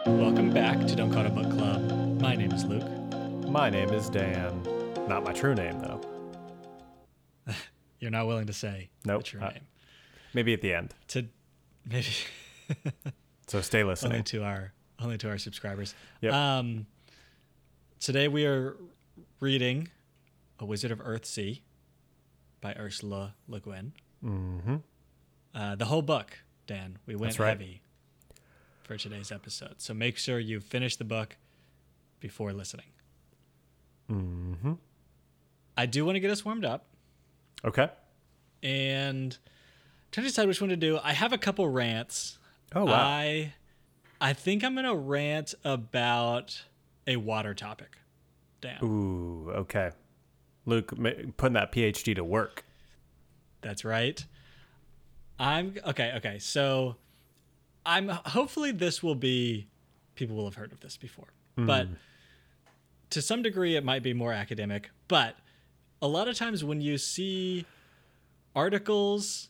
Welcome back to Don't Call It a Book Club. My name is Luke. My name is Dan. Not my true name, though. You're not willing to say Nope. the true name. Maybe at the end. Maybe So stay listening. only to our subscribers. Yep. Today we are reading A Wizard of Earthsea by Ursula Le Guin. Mm-hmm. The whole book, Dan. We went That's right. heavy for today's episode. So make sure you finish the book before listening. Mm-hmm. I do want to get us warmed up. Okay. And I'm trying to decide which one to do. I have a couple rants. Oh, wow. I think I'm going to rant about a water topic. Dan. Ooh, okay. Luke, putting that PhD to work. That's right. Okay. So hopefully this will be, people will have heard of this before, but to some degree it might be more academic, but a lot of times when you see articles,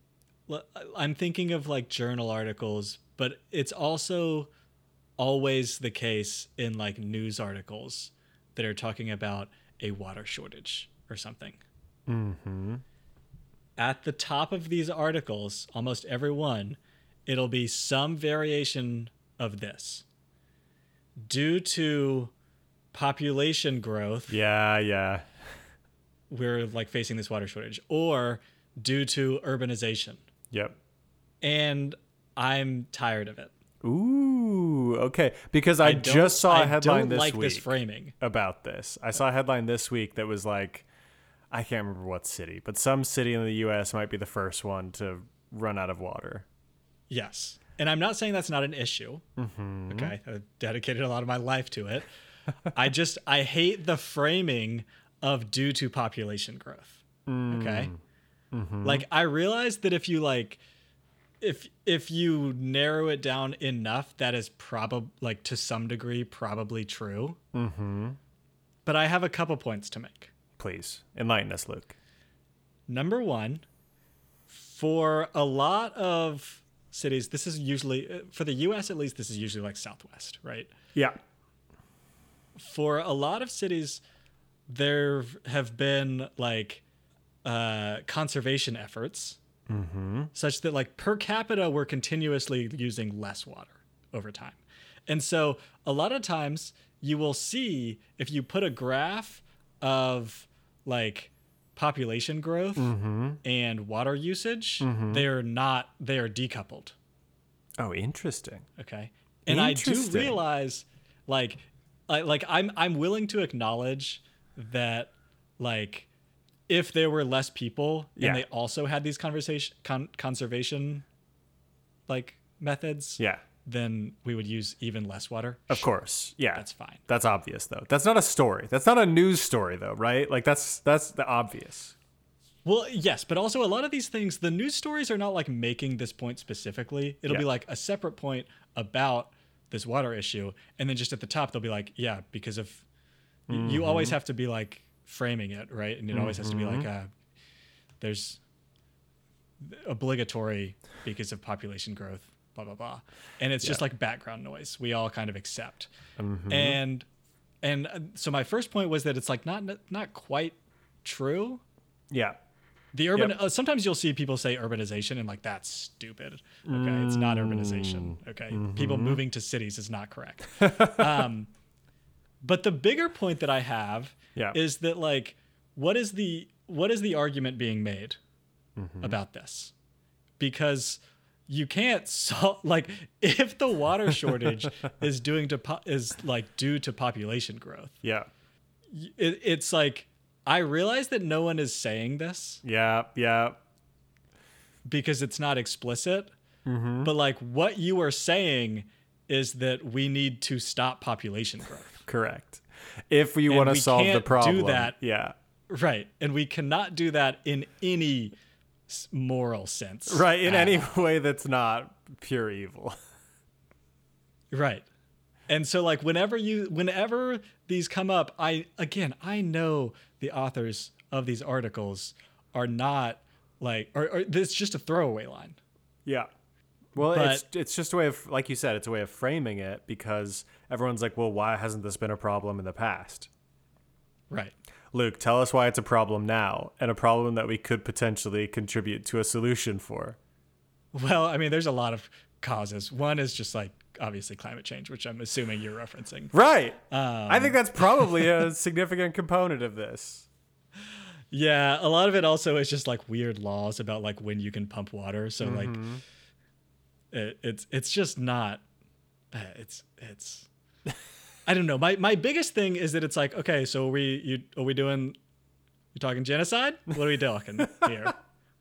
I'm thinking of like journal articles, but it's also always the case in like news articles that are talking about a water shortage or something. Mm-hmm. At the top of these articles, almost every one, it'll be some variation of this. Due to population growth, Yeah. we're like facing this water shortage, or due to urbanization. Yep. And I'm tired of it. Ooh, okay. Because I just saw a headline this like week this framing about this. I saw a headline this week that was like, I can't remember what city, but some city in the U.S. might be the first one to run out of water. Yes. And I'm not saying that's not an issue. Mm-hmm. Okay. I've dedicated a lot of my life to it. I hate the framing of due to population growth. Okay. Mm-hmm. Like, I realize that if you like, if you narrow it down enough, that is probably like to some degree, probably true. Mm-hmm. But I have a couple points to make. Please enlighten us, Luke. Number one, for a lot of cities, this is usually, for the US at least, this is usually like Southwest, right? Yeah. For a lot of cities, there have been like conservation efforts such that like per capita, we're continuously using less water over time. And so a lot of times you will see if you put a graph of like population growth and water usage, they are decoupled. Oh, interesting. Okay. And I do realize like I'm willing to acknowledge that like if there were less people and they also had these conservation like methods, then we would use even less water. Of course. Yeah. That's fine. That's obvious though. That's not a story. That's not a news story though, right? Like that's the obvious. Well, yes, but also a lot of these things, the news stories are not like making this point specifically. It'll be like a separate point about this water issue. And then just at the top, they'll be like, yeah, because of, you always have to be like framing it, right? And it always has to be like, there's obligatory because of population growth, blah, blah, blah. And it's just like background noise. We all kind of accept. And so my first point was that it's like not quite true. Yeah. The urban, sometimes you'll see people say urbanization and like, that's stupid. Okay. It's not urbanization. Okay. People moving to cities is not correct. But the bigger point that I have is that like, what is the argument being made about this? Because you can't solve, like, if the water shortage is due to population growth. Yeah. It's like, I realize that no one is saying this. Yeah. Because it's not explicit. But like what you are saying is that we need to stop population growth. Correct. If we want to solve the problem. Do that. Yeah. Right. And we cannot do that in any moral sense. Right. In any way that's not pure evil. Right. And so like whenever these come up, I know the authors of these articles are not like, or it's just a throwaway line. Yeah. Well, But it's just a way of, like you said, it's a way of framing it, because everyone's like, well, why hasn't this been a problem in the past? right. Luke, tell us why it's a problem now, and a problem that we could potentially contribute to a solution for. Well, I mean, there's a lot of causes. One is just like obviously climate change, which I'm assuming you're referencing. Right. I think that's probably a significant component of this. Yeah, a lot of it also is just like weird laws about like when you can pump water. So like it's just not it's I don't know. My biggest thing is that it's like, okay, so are we talking genocide? What are we talking here?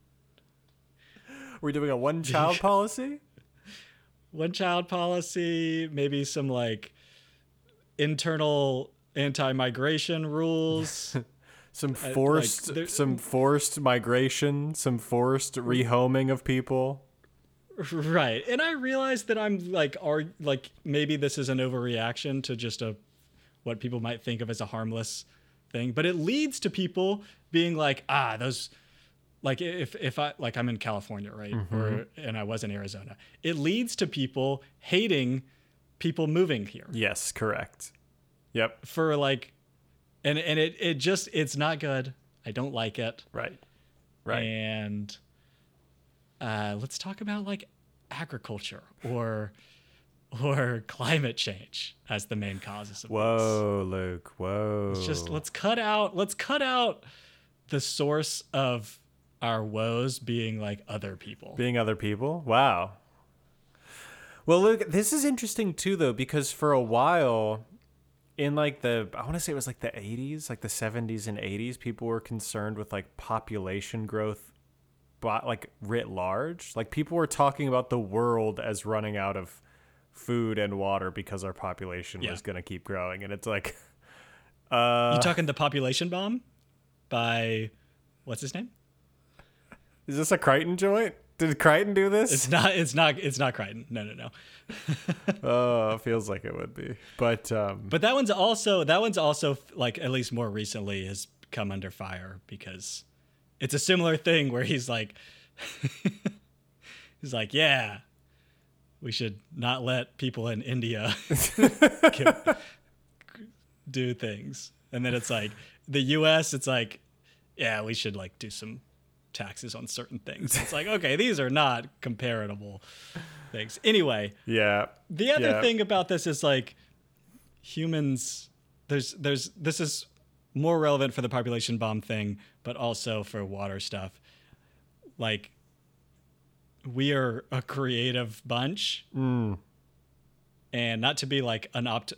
We're doing a one-child policy? One child policy, maybe some like internal anti-migration rules. Some forced migration, some forced rehoming of people. Right. And I realize that I'm like maybe this is an overreaction to just what people might think of as a harmless thing, but it leads to people being like, those, like if I, like I'm in California, right? And I was in Arizona. It leads to people hating people moving here. Yes, correct. Yep. For like, and it's not good. I don't like it. Right. And let's talk about like agriculture or climate change as the main causes of Whoa, this. Luke. Whoa. It's just let's cut out the source of our woes being like other people. Being other people? Wow. Well, Luke, this is interesting too though, because for a while in like I want to say it was like the 80s, like the 70s and 80s, people were concerned with like population growth, but like writ large. Like people were talking about the world as running out of food and water because our population was going to keep growing. And it's like, you talking The Population Bomb by what's his name? Is this a Crichton joint? Did Crichton do this? It's not Crichton. No. Oh, it feels like it would be. But that one's also like at least more recently has come under fire because it's a similar thing where he's like yeah, we should not let people in India do things. And then it's like the US, it's like, yeah, we should like do some taxes on certain things. It's like, okay, these are not comparable things. Anyway, yeah. The other thing about this is like humans, this is more relevant for the population bomb thing, but also for water stuff. Like, we are a creative bunch. And not to be like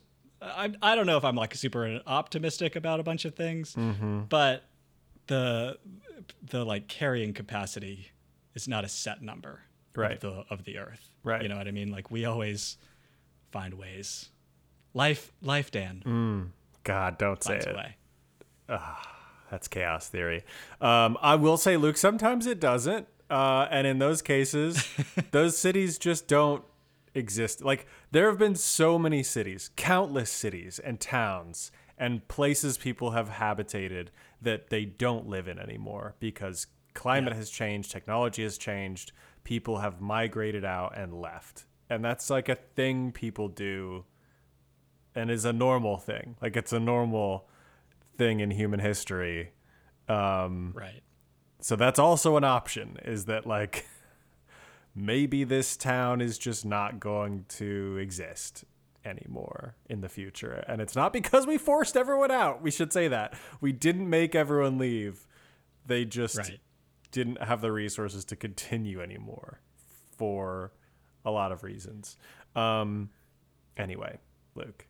I don't know if I'm like super optimistic about a bunch of things, but the like carrying capacity is not a set number of the earth. Right. You know what I mean? Like we always find ways. Life, Dan. God, don't say it. Way. That's chaos theory. I will say, Luke, sometimes it doesn't. And in those cases, those cities just don't exist. Like there have been so many cities, countless cities and towns and places people have habitated that they don't live in anymore because climate has changed, technology has changed, people have migrated out and left. And that's like a thing people do and is a normal thing. Like it's a normal thing in human history. Right. So that's also an option, is that like maybe this town is just not going to exist anymore in the future. And it's not because we forced everyone out. We should say that. We didn't make everyone leave. They just didn't have the resources to continue anymore for a lot of reasons. Anyway, Luke.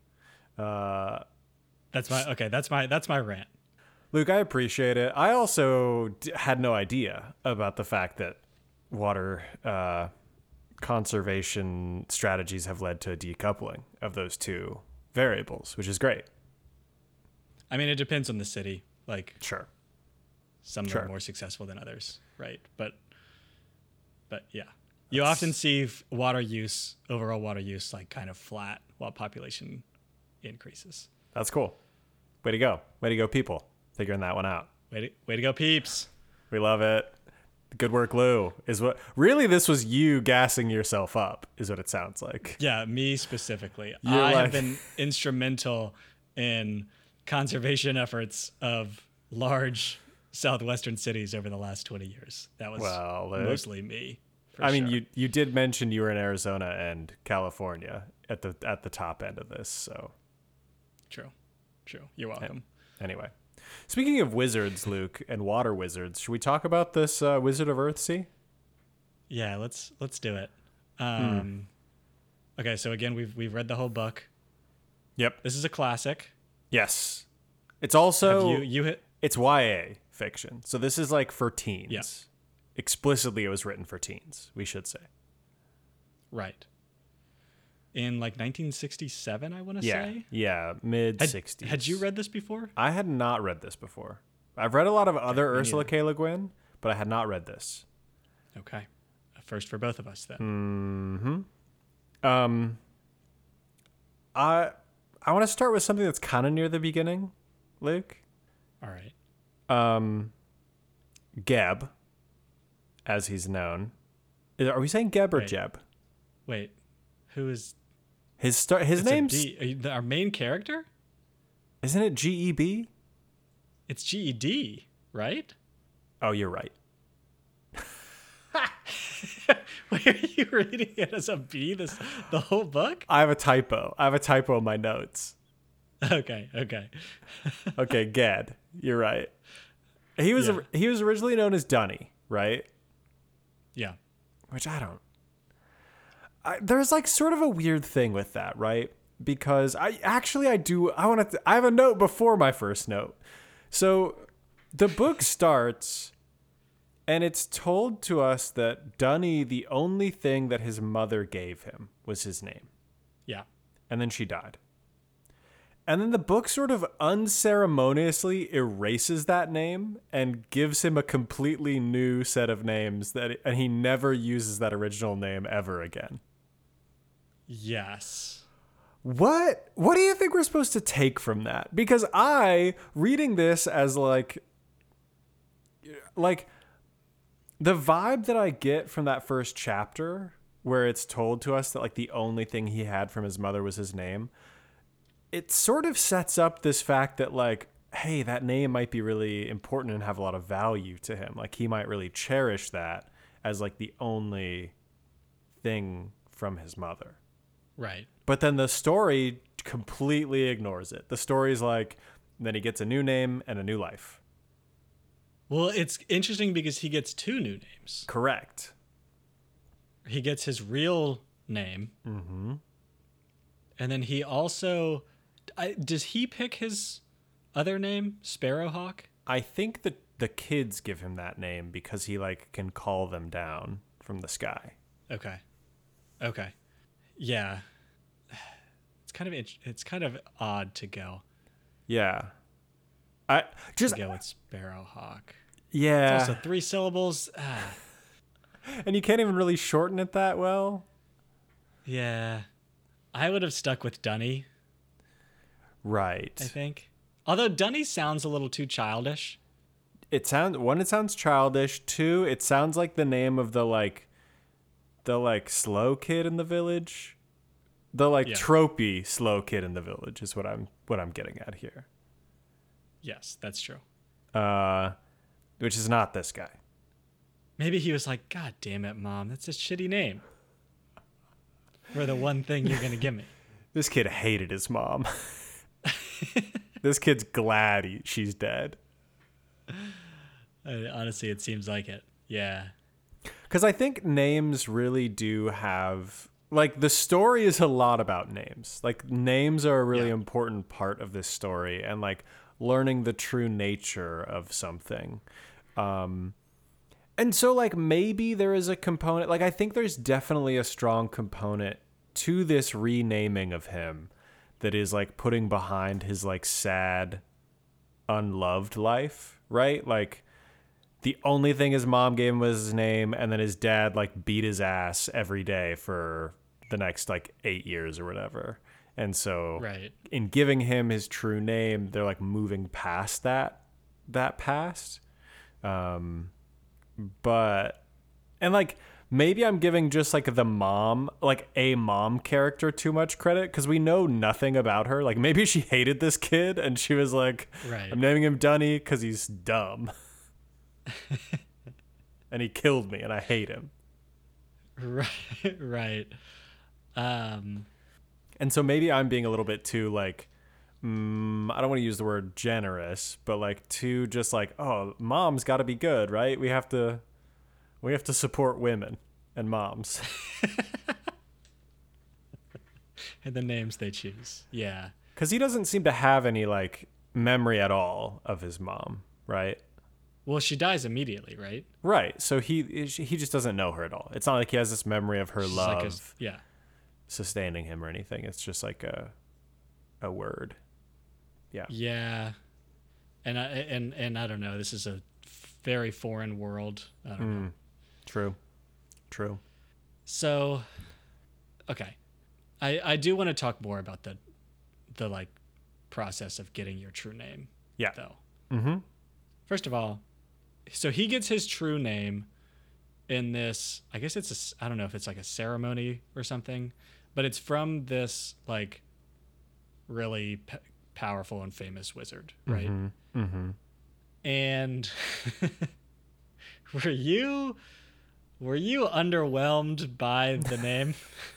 That's my rant. Luke, I appreciate it. I also had no idea about the fact that water conservation strategies have led to a decoupling of those two variables, which is great. I mean, it depends on the city. Like, sure, some are more successful than others, right? But yeah, you often see overall water use, like kind of flat while population increases. That's cool. Way to go, people! Figuring that one out. Way to go, peeps! We love it. Good work, Lou. Is what really this was you gassing yourself up, is what it sounds like. Yeah, me specifically. You're I like- have been instrumental in conservation efforts of large southwestern cities over the last 20 years. That was Well, Luke, mostly me. For I mean, sure. you did mention you were in Arizona and California at the top end of this. So True. You're welcome. anyway, speaking of wizards, Luke, and water wizards, should we talk about this Wizard of Earthsea? Yeah, let's do it. Okay, so again, we've read the whole book. Yep. This is a classic. Yes. It's also you hit it's YA fiction, so this is like for teens. Yeah. Explicitly, it was written for teens. We should say. right in like 1967, I want to Yeah. say. Yeah. Mid '60s. Had you read this before? I had not read this before. I've read a lot of other me Ursula K. Le Guin, but I had not read this. Okay, a first for both of us then. I want to start with something that's kind of near the beginning, Luke. All right. Geb, as he's known. Are we saying Geb or Right. Jeb? Wait, who is His it's a name's D? Our main character? isn't it Geb? It's GED, right? Oh, you're right. Wait, are you reading it as a B? The whole book? I have a typo. In my notes. Okay. Okay, Ged. You're right. He was Yeah. he was originally known as Dunny, right? Yeah. Which there's like sort of a weird thing with that, right? Because I have a note before my first note. So the book starts and it's told to us that Dunny, the only thing that his mother gave him was his name. Yeah. And then she died. And then the book sort of unceremoniously erases that name and gives him a completely new set of names and he never uses that original name ever again. Yes. What do you think we're supposed to take from that? Because reading this as like the vibe that I get from that first chapter where it's told to us that like the only thing he had from his mother was his name, it sort of sets up this fact that like, hey, that name might be really important and have a lot of value to him. Like he might really cherish that as like the only thing from his mother. Right. But then the story completely ignores it. The story's like, then he gets a new name and a new life. Well, it's interesting because he gets two new names. Correct. He gets his real name. Mm-hmm. And then he also... does he pick his other name, Sparrowhawk? I think that the kids give him that name because he like can call them down from the sky. Okay. Yeah. It's kind of odd to go Yeah. with Sparrowhawk. Yeah. It's also 3 syllables. And you can't even really shorten it that well. Yeah. I would have stuck with Dunny, Right. I think. Although Dunny sounds a little too childish. It sounds childish. 2, it sounds like the name of the slow kid in the village. The Yeah. tropey slow kid in the village is what I'm getting at here. Yes, that's true. Which is not this guy. Maybe he was like, God damn it, Mom, that's a shitty name for the one thing you're going to give me. This kid hated his mom. This kid's glad she's dead. Honestly, it seems like it. Yeah. Because I think names really do have... Like, the story is a lot about names. Like, names are a really important part of this story. And, like, learning the true nature of something. And so, like, maybe there is a component... Like, I think there's definitely a strong component to this renaming of him that is, like, putting behind his, like, sad, unloved life, right? Like... The only thing his mom gave him was his name, and then his dad like beat his ass every day for the next like 8 years or whatever. And so in giving him his true name, they're like moving past that past. but and like maybe I'm giving just like the mom, like a mom character too much credit because we know nothing about her. Like maybe she hated this kid and she was like, Right. I'm naming him Dunny because he's dumb. And he killed me and I hate him. Right. Right. And so maybe I'm being a little bit too like, I don't want to use the word generous, but like too just like, oh, mom's got to be good, right? We have to support women and moms. And the names they choose. Yeah. Because he doesn't seem to have any like memory at all of his mom, right? Well, she dies immediately, right? Right. So he just doesn't know her at all. It's not like he has this memory of her She's love like yeah. sustaining him or anything. It's just like a word. Yeah. Yeah. And I don't know. This is a very foreign world. I don't know. True. So, okay. I do want to talk more about the like process of getting your true name. Yeah. Though. Mm-hmm. First of all, so he gets his true name in this, I guess I don't know if it's like a ceremony or something, but it's from this like really powerful and famous wizard, right? Mm-hmm. Mm-hmm. And were you underwhelmed by the name?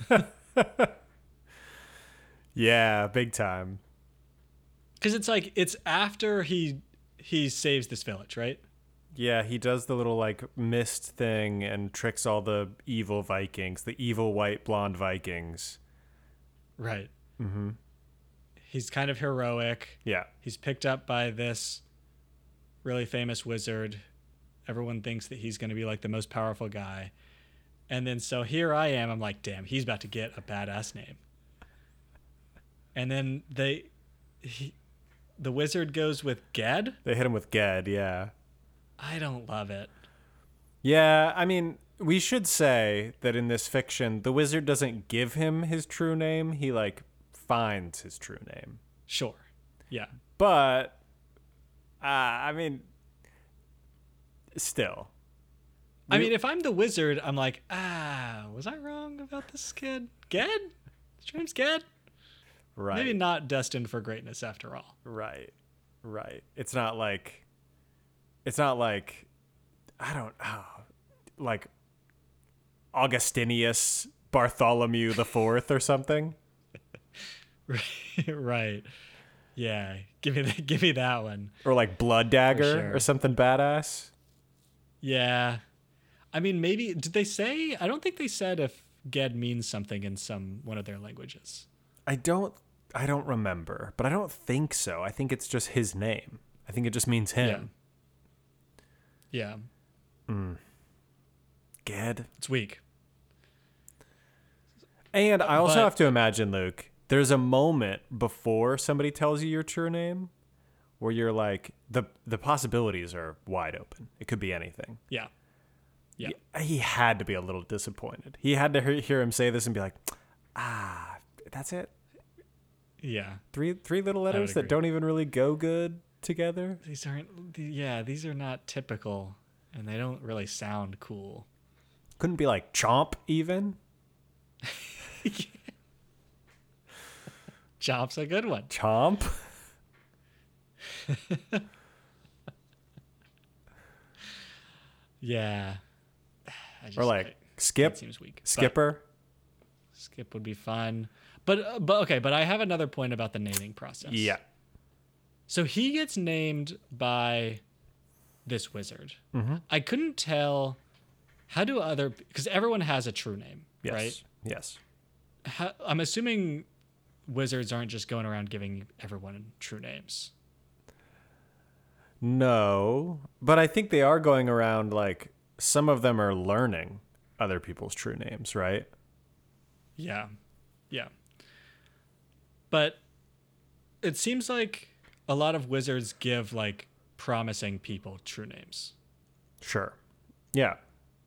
Yeah, big time. Because it's like it's after he saves this village, right? Yeah, he does the little like mist thing and tricks all the evil Vikings, the evil white blonde Vikings. Right. Mm-hmm. He's kind of heroic. Yeah. He's picked up by this really famous wizard. Everyone thinks that he's going to be like the most powerful guy. And then so here I am. I'm like, damn, he's about to get a badass name. And then the wizard goes with Ged. They hit him with Ged, yeah. I don't love it. Yeah, I mean, we should say that in this fiction, the wizard doesn't give him his true name. He like finds his true name. Sure. Yeah. But, I mean, still. I mean, if I'm the wizard, I'm like, was I wrong about this kid? Ged? His name's Ged? Right. Maybe not destined for greatness after all. Right. It's not like like Augustinius Bartholomew the Fourth or something. Right. Yeah. Give me that one. Or like Blood Dagger sure. or something badass. Yeah. I mean, maybe did they say? I don't think they said if Ged means something in one of their languages. I don't remember, but I don't think so. I think it's just his name. I think it just means him. Yeah. Ged. It's weak. And I also have to imagine, Luke, there's a moment before somebody tells you your true name where you're like, the possibilities are wide open. It could be anything. Yeah. Yeah. He had to be a little disappointed. He had to hear him say this and be like, that's it? Yeah. Three little letters that don't even really go good together? These are not typical, and they don't really sound cool. Couldn't be like Chomp even? Chomp's a good one. Chomp? Yeah. Or like Skip? That seems weak. Skipper? Skip would be fun. But okay, but I have another point about the naming process. Yeah. So he gets named by this wizard. Mm-hmm. I couldn't tell because everyone has a true name, Yes. right? Yes. I'm assuming wizards aren't just going around giving everyone true names. No, but I think they are going around like some of them are learning other people's true names, right? Yeah. Yeah. But it seems like a lot of wizards give like promising people true names. Sure. Yeah.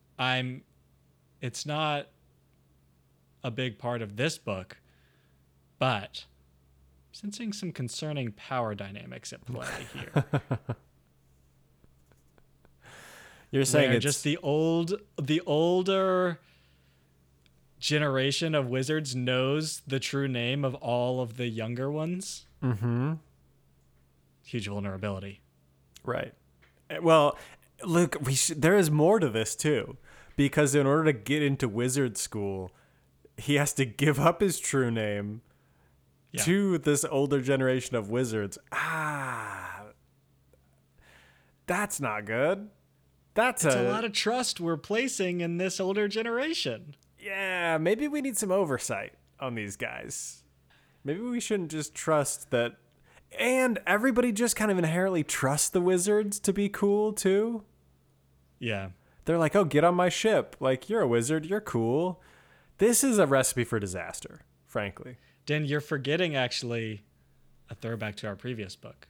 It's not a big part of this book, but I'm sensing some concerning power dynamics at play here. You're saying where it's just the older generation of wizards knows the true name of all of the younger ones. Mm-hmm. Huge vulnerability. Right. Well, look, there is more to this too, because in order to get into wizard school, he has to give up his true name to this older generation of wizards. That's not good. It's a lot of trust we're placing in this older generation. Yeah, maybe we need some oversight on these guys. Maybe we shouldn't just trust that. And everybody just kind of inherently trusts the wizards to be cool too. Yeah. They're like, oh, get on my ship. Like, you're a wizard. You're cool. This is a recipe for disaster, frankly. Dan, you're forgetting actually a throwback to our previous book.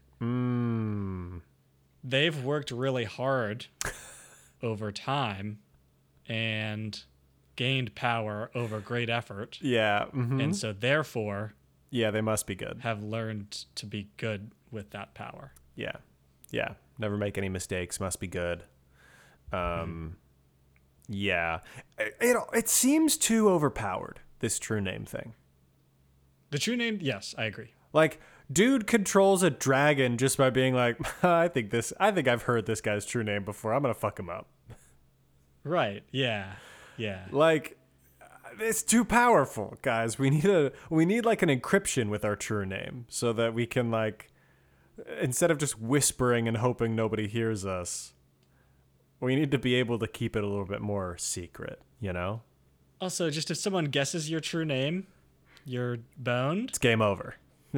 They've worked really hard over time and gained power over great effort. Yeah. Mm-hmm. And so therefore, yeah, they must be good. Have learned to be good with that power. Yeah. Yeah. Never make any mistakes. Must be good. Yeah. It seems too overpowered, this true name thing. The true name, yes, I agree. Like, dude controls a dragon just by being like, I think I've heard this guy's true name before. I'm gonna fuck him up. Right. Yeah. Yeah. Like, it's too powerful, guys. We need like an encryption with our true name so that we can, like, instead of just whispering and hoping nobody hears us, we need to be able to keep it a little bit more secret, you know? Also, just if someone guesses your true name, you're boned. It's game over.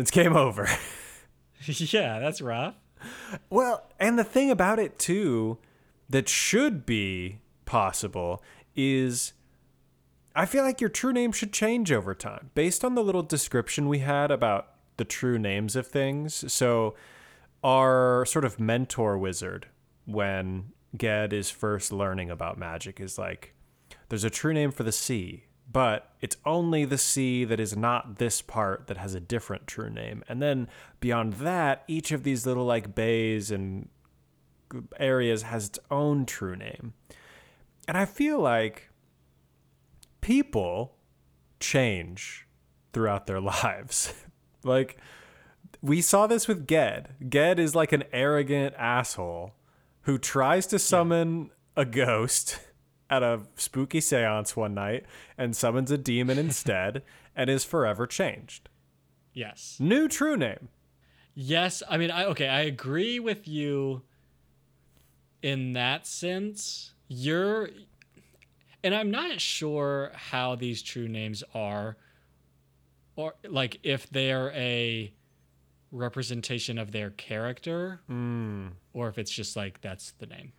Yeah, that's rough. Well, and the thing about it too that should be possible is I feel like your true name should change over time based on the little description we had about the true names of things. So our sort of mentor wizard, when Ged is first learning about magic, is like, there's a true name for the sea, but it's only the sea that is not this part that has a different true name. And then beyond that, each of these little like bays and areas has its own true name. And I feel like people change throughout their lives. Like, we saw this with Ged. Ged is like an arrogant asshole who tries to summon a ghost at a spooky seance one night and summons a demon instead and is forever changed. Yes. New true name. Yes. I mean, I agree with you in that sense. And I'm not sure how these true names are, or like if they're a representation of their character, or if it's just like that's the name.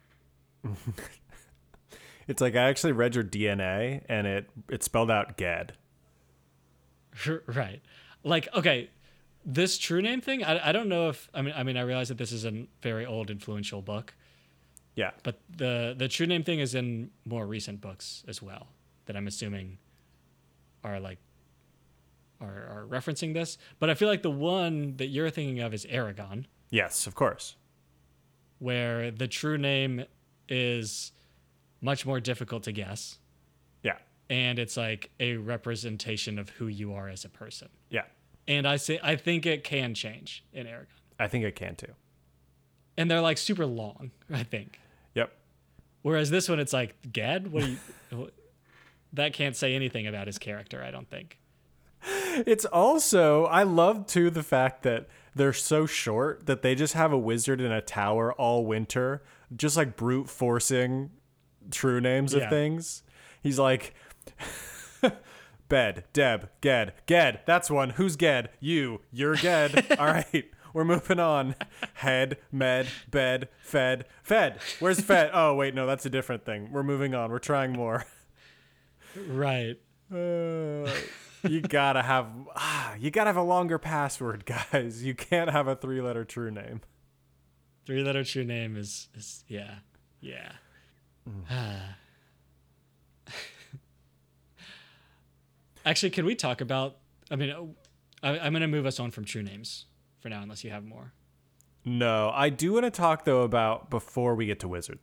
It's like, I actually read your DNA and it spelled out Ged. Right. Like, okay, this true name thing, I don't know if I mean I realize that this is a very old influential book. Yeah. But the true name thing is in more recent books as well, that I'm assuming are referencing this. But I feel like the one that you're thinking of is Aragon. Yes, of course. Where the true name is much more difficult to guess. Yeah. And it's like a representation of who you are as a person. Yeah. And I think it can change in Aragon. I think it can too. And they're like super long, I think. Yep. Whereas this one, it's like, Ged? That can't say anything about his character, I don't think. It's also, I love too the fact that they're so short that they just have a wizard in a tower all winter, just like brute forcing true names of things. He's like, Bed, Deb, Ged, that's one. Who's Ged? You're Ged. All right. We're moving on. Head, med, bed, fed. Where's fed? Oh, wait, no, that's a different thing. We're moving on. We're trying more. Right. You gotta have a longer password, guys. You can't have a 3-letter true name. 3-letter true name is yeah. Actually, can we talk about? I mean, I'm gonna move us on from true names for now, unless you have more. No, I do want to talk though about before we get to wizard school.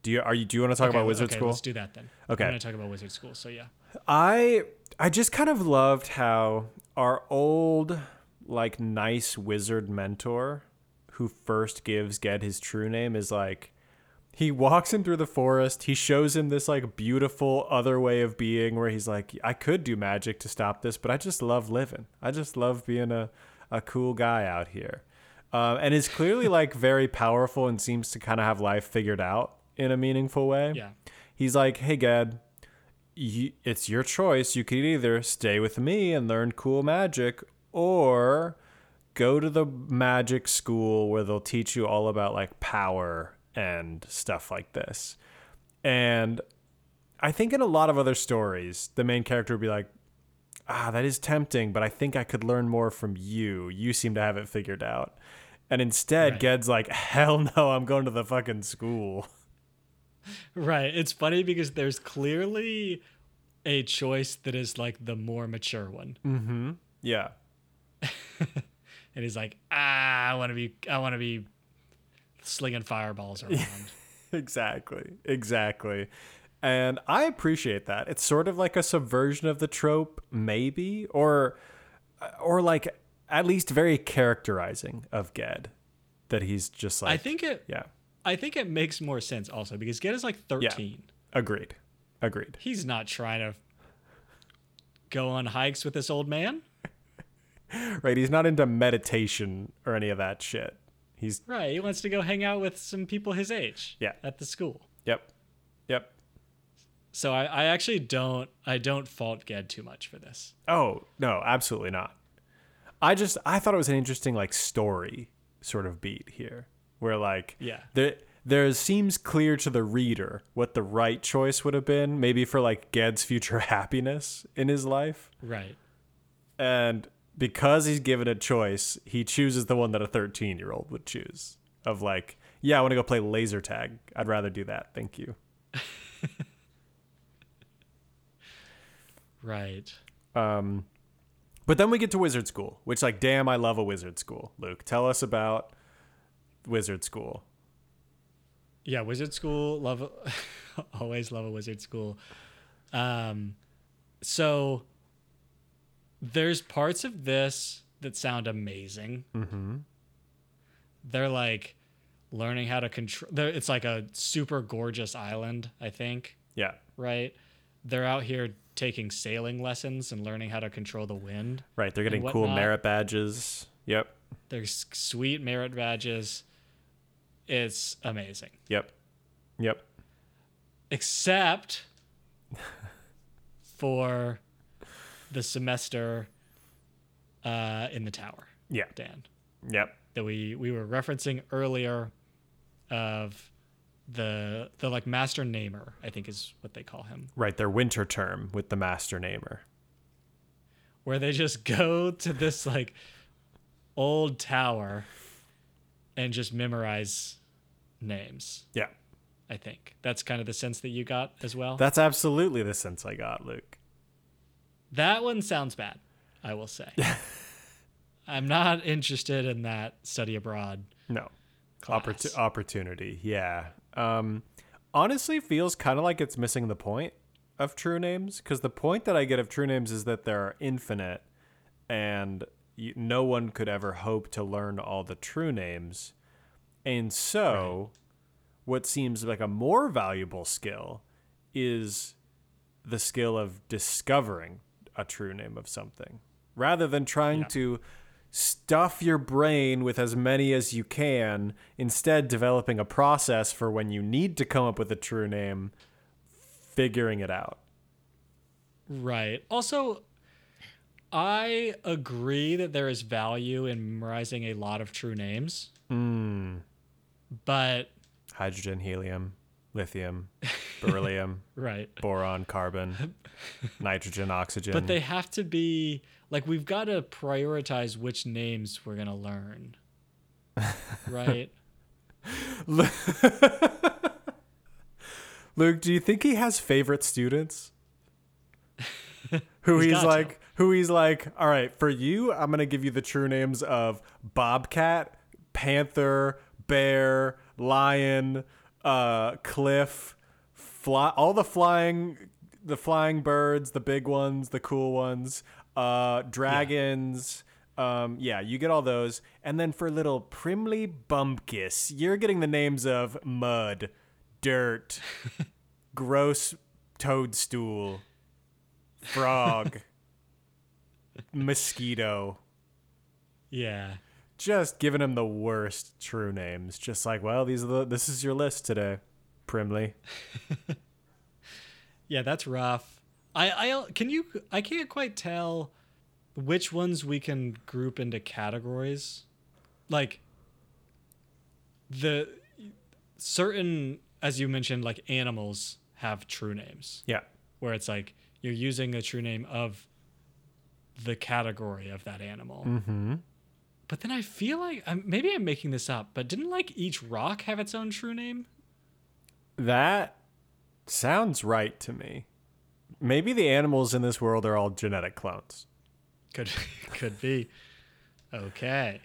Do you want to talk about Wizard School? Let's do that then. Okay. I'm going to talk about Wizard School. So yeah. I just kind of loved how our old, like, nice wizard mentor who first gives Ged his true name is like, he walks him through the forest. He shows him this, like, beautiful other way of being where he's like, I could do magic to stop this, but I just love living. I just love being a cool guy out here. And is clearly, like, very powerful and seems to kind of have life figured out in a meaningful way. Yeah. He's like, hey, Ged, it's your choice. You could either stay with me and learn cool magic or go to the magic school where they'll teach you all about, like, power and stuff like this. And I think in a lot of other stories, the main character would be like, that is tempting, but I think I could learn more from you. You seem to have it figured out. And instead, Ged's like, hell no, I'm going to the fucking school. Right. It's funny because there's clearly a choice that is like the more mature one. Mm-hmm. Yeah. And he's like, I want to be slinging fireballs around. Exactly. And I appreciate that. It's sort of like a subversion of the trope, maybe, or like at least very characterizing of Ged, that he's just like. I think it makes more sense also because Ged is like 13. Yeah. Agreed. He's not trying to go on hikes with this old man. Right. He's not into meditation or any of that shit. He's right. He wants to go hang out with some people his age. Yeah. At the school. Yep. So I actually don't fault Ged too much for this. Oh, no, absolutely not. I thought it was an interesting, like, story sort of beat here where, like, there seems clear to the reader what the right choice would have been, maybe for, like, Ged's future happiness in his life. Right. And because he's given a choice, he chooses the one that a 13-year-old would choose of, like, yeah, I want to go play laser tag. I'd rather do that. Thank you. Right. But then we get to Wizard School, which, like, damn, I love a Wizard School. Luke, tell us about Wizard School. Yeah, Wizard School, always love a Wizard School. So there's parts of this that sound amazing. Mm-hmm. They're like learning how to control. It's like a super gorgeous island, I think. Yeah. Right. They're out here taking sailing lessons and learning how to control the wind. Right. They're getting cool merit badges. Yep. There's sweet merit badges. It's amazing. Yep. Except for the semester in the tower. Yeah. Dan. Yep. That we were referencing earlier of the like master namer, I think is what they call him. Right, their winter term with the master namer. Where they just go to this like old tower and just memorize names. Yeah. I think. That's kind of the sense that you got as well. That's absolutely the sense I got, Luke. That one sounds bad, I will say. I'm not interested in that study abroad. No. Class. Opportunity, yeah. Honestly, feels kind of like it's missing the point of true names, because the point that I get of true names is that they're infinite, and no one could ever hope to learn all the true names. And so, what seems like a more valuable skill is the skill of discovering a true name of something, rather than trying to stuff your brain with as many as you can, instead developing a process for when you need to come up with a true name, figuring it out. Right. Also, I agree that there is value in memorizing a lot of true names. But hydrogen, helium, lithium, beryllium, right, boron, carbon, nitrogen, oxygen. But they have to be like, we've got to prioritize which names we're going to learn. Right? Luke, do you think he has favorite students? Who he's like, all right, for you, I'm going to give you the true names of Bobcat, Panther, Bear, Lion, cliff, all the flying birds, the big ones, the cool ones, dragons. Yeah, you get all those. And then for little Primly Bumpkiss, you're getting the names of Mud, Dirt, Gross Toadstool, Frog, Mosquito. Yeah. Just giving them the worst true names. Just like, well, this is your list today, Primly. Yeah, that's rough. I can't quite tell which ones we can group into categories. Like the certain, as you mentioned, like animals have true names. Yeah. Where it's like you're using the true name of the category of that animal. Mm-hmm. But then I feel like maybe I'm making this up, but didn't like each rock have its own true name? That sounds right to me. Maybe the animals in this world are all genetic clones. Could be. Okay.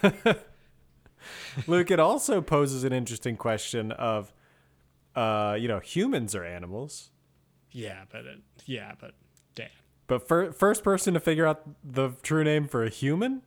Luke, it also poses an interesting question of, humans are animals. Yeah, but damn. But first person to figure out the true name for a human,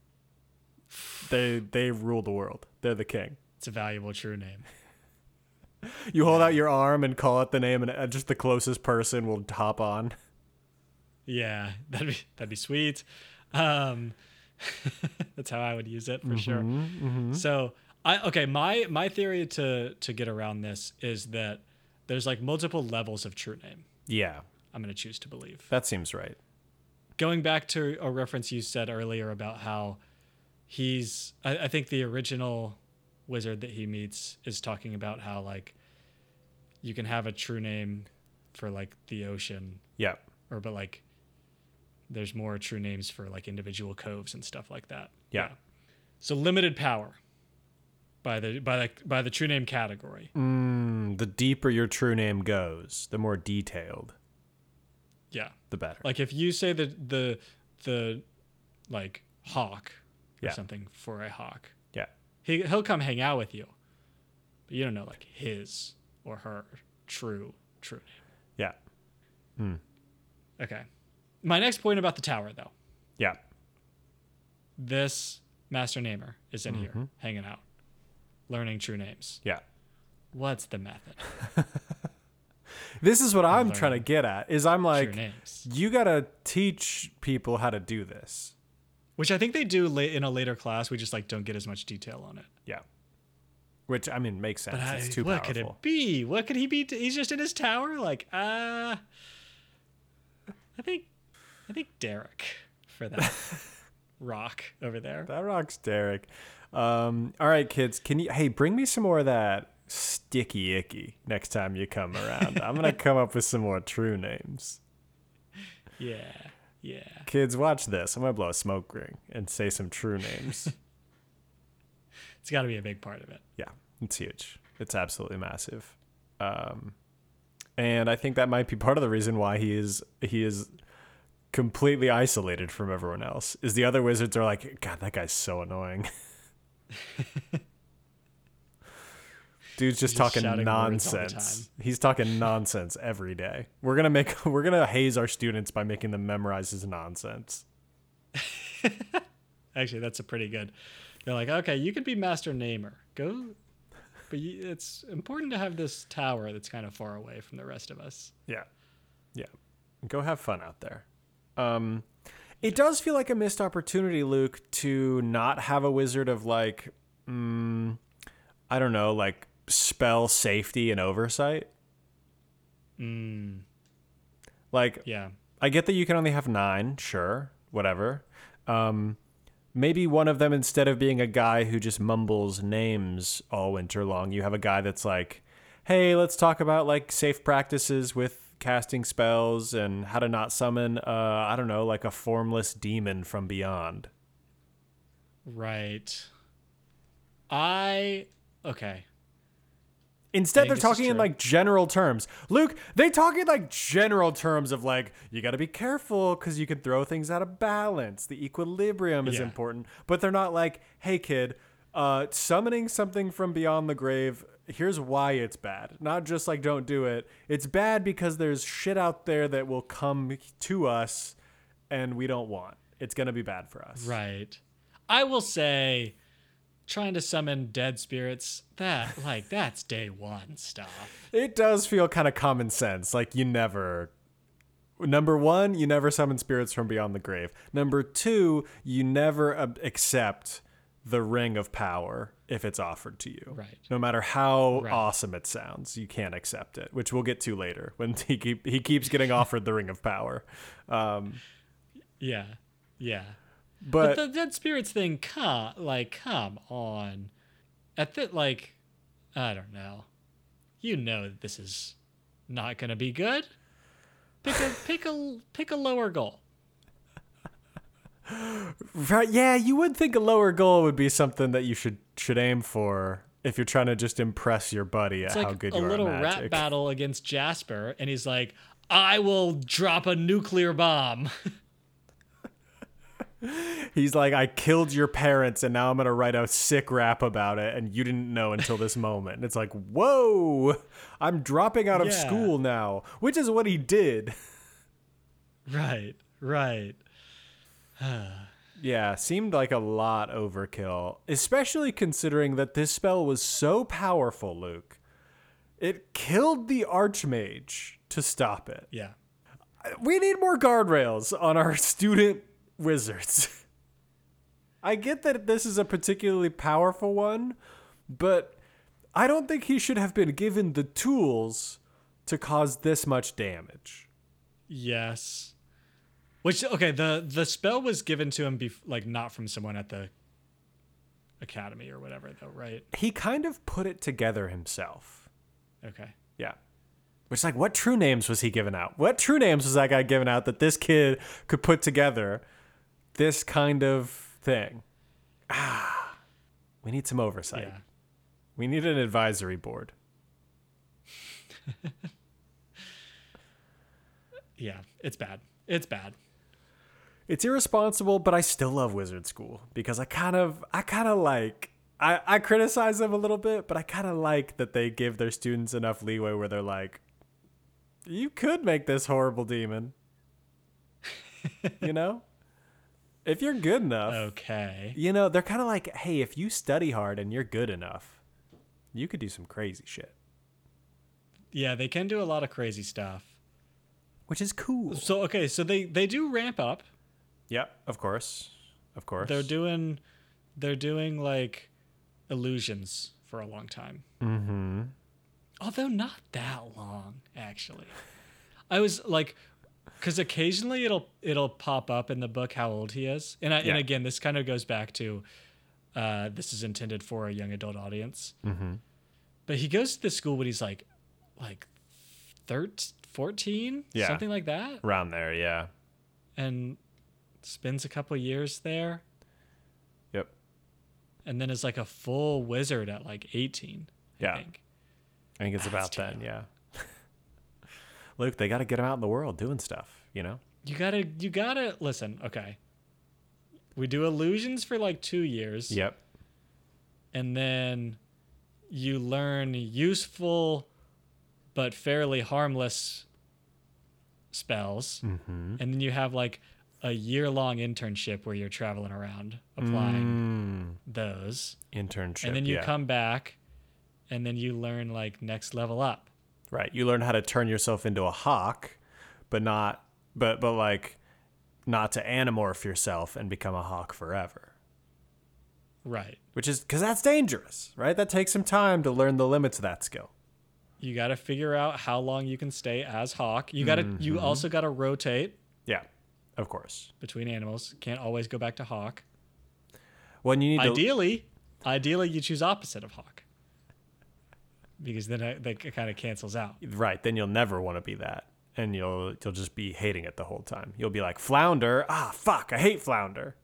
they rule the world. They're the king. It's a valuable true name. You hold out your arm and call it the name, and just the closest person will hop on. Yeah, that'd be sweet. That's how I would use it for sure. Mm-hmm. So my theory to get around this is that there's like multiple levels of true name. Yeah, I'm gonna choose to believe. that seems right. Going back to a reference you said earlier about how I think the original wizard that he meets is talking about how like you can have a true name for like the ocean. Yeah. But like there's more true names for like individual coves and stuff like that. Yeah. So limited power by the true name category. The deeper your true name goes, the more detailed. Yeah. The better. Like if you say the like hawk or Yeah. something for a hawk, Yeah. he'll come hang out with you, but you don't know like his or her true name. Yeah. Okay. My next point about the tower, though. Yeah. This master namer is in here hanging out, learning true names. Yeah. What's the method? This is what I'm trying to get at. Is I'm like, True names. you gotta teach people how to do this. Which I think they do in a later class. We just like don't get as much detail on it. Yeah. Which, I mean, makes sense. But It's too what powerful. could it be? What could he be? He's just in his tower. Like, I think Derek for that rock over there. That rocks, Derek. All right, kids. Bring me some more of that sticky icky next time you come around. I'm going to come up with some more true names. Yeah. Kids, watch this. I'm going to blow a smoke ring and say some true names. It's got to be a big part of it. Yeah, it's huge. It's absolutely massive. And I think that might be part of the reason why he is completely isolated from everyone else. Is the other wizards are like, God, that guy's so annoying. Dude's just talking nonsense. He's talking nonsense every day. We're gonna haze our students by making them memorize his nonsense. Actually, that's a pretty good. They're like, okay, you could be master namer. Go, but it's important to have this tower that's kind of far away from the rest of us. Yeah. Go have fun out there. It does feel like a missed opportunity, Luke, to not have a wizard of like, I don't know, like spell safety and oversight. Like, yeah, I get that you can only have 9, sure, whatever. Maybe one of them, instead of being a guy who just mumbles names all winter long, you have a guy that's like, hey, let's talk about like safe practices with casting spells and how to not summon, I don't know, like a formless demon from beyond. right. Okay. Instead, they're talking in like general terms. Luke, they talk in like general terms of like, you got to be careful because you can throw things out of balance. The equilibrium is important. But they're not like, hey, kid, summoning something from beyond the grave here's why it's bad. Not just like don't do it. It's bad because there's shit out there that will come to us and we don't want. It's going to be bad for us. Right. I will say trying to summon dead spirits, that's day one stuff. It does feel kind of common sense. Like number one, you never summon spirits from beyond the grave. Number two, you never accept the ring of power if it's offered to you. Right. No matter how awesome it sounds, you can't accept it, which we'll get to later when he keeps getting offered the ring of power. Yeah. But the dead spirits thing, come on. I don't know. You know that this is not going to be good. Pick a lower goal. Right, yeah, you would think a lower goal would be something that you should aim for if you're trying to just impress your buddy at how good you are at magic. It's like a little rap battle against Jasper, and he's like, I will drop a nuclear bomb. He's like, I killed your parents, and now I'm going to write a sick rap about it, and you didn't know until this moment. And it's like, whoa, I'm dropping out of school now, which is what he did. Right. Yeah, seemed like a lot overkill, especially considering that this spell was so powerful, Luke. It killed the Archmage to stop it. Yeah. We need more guardrails on our student wizards. I get that this is a particularly powerful one, but I don't think he should have been given the tools to cause this much damage. Yes. Which, okay, the spell was given to him, not from someone at the academy or whatever, though, right? He kind of put it together himself. Okay. Yeah. Which, what true names was he giving out? What true names was that guy giving out that this kid could put together this kind of thing? We need some oversight. Yeah. We need an advisory board. Yeah, it's bad. It's bad. It's irresponsible, but I still love Wizard School because I criticize them a little bit, but I kind of like that they give their students enough leeway where they're like, you could make this horrible demon. You know? If you're good enough. Okay. You know, they're kind of like, hey, if you study hard and you're good enough, you could do some crazy shit. Yeah, they can do a lot of crazy stuff. Which is cool. So, okay, so they do ramp up. Yep, of course. They're doing illusions for a long time. Mm-hmm. Although not that long, actually. I was like, because occasionally it'll pop up in the book how old he is, and again, this kind of goes back to this is intended for a young adult audience. Mm-hmm. But he goes to the school when he's like 13, 14, something like that, around there, yeah, and spends a couple years there. Yep. And then is like a full wizard at 18. I think it's about then, yeah. Luke, they got to get him out in the world doing stuff, you know? You gotta listen, okay. We do illusions for 2 years. Yep. And then you learn useful but fairly harmless spells. Mm-hmm. And then you have a year-long internship where you're traveling around applying those. Internship, and then you come back and then you learn next level up. Right. You learn how to turn yourself into a hawk, but not to anamorph yourself and become a hawk forever. Right. Which is because that's dangerous, right? That takes some time to learn the limits of that skill. You got to figure out how long you can stay as hawk. You also got to rotate. Yeah. Of course. Between animals. Can't always go back to hawk. When you need Ideally you choose opposite of hawk. Because then it kind of cancels out. Right. Then you'll never want to be that. And you'll just be hating it the whole time. You'll be like, flounder. Fuck. I hate flounder.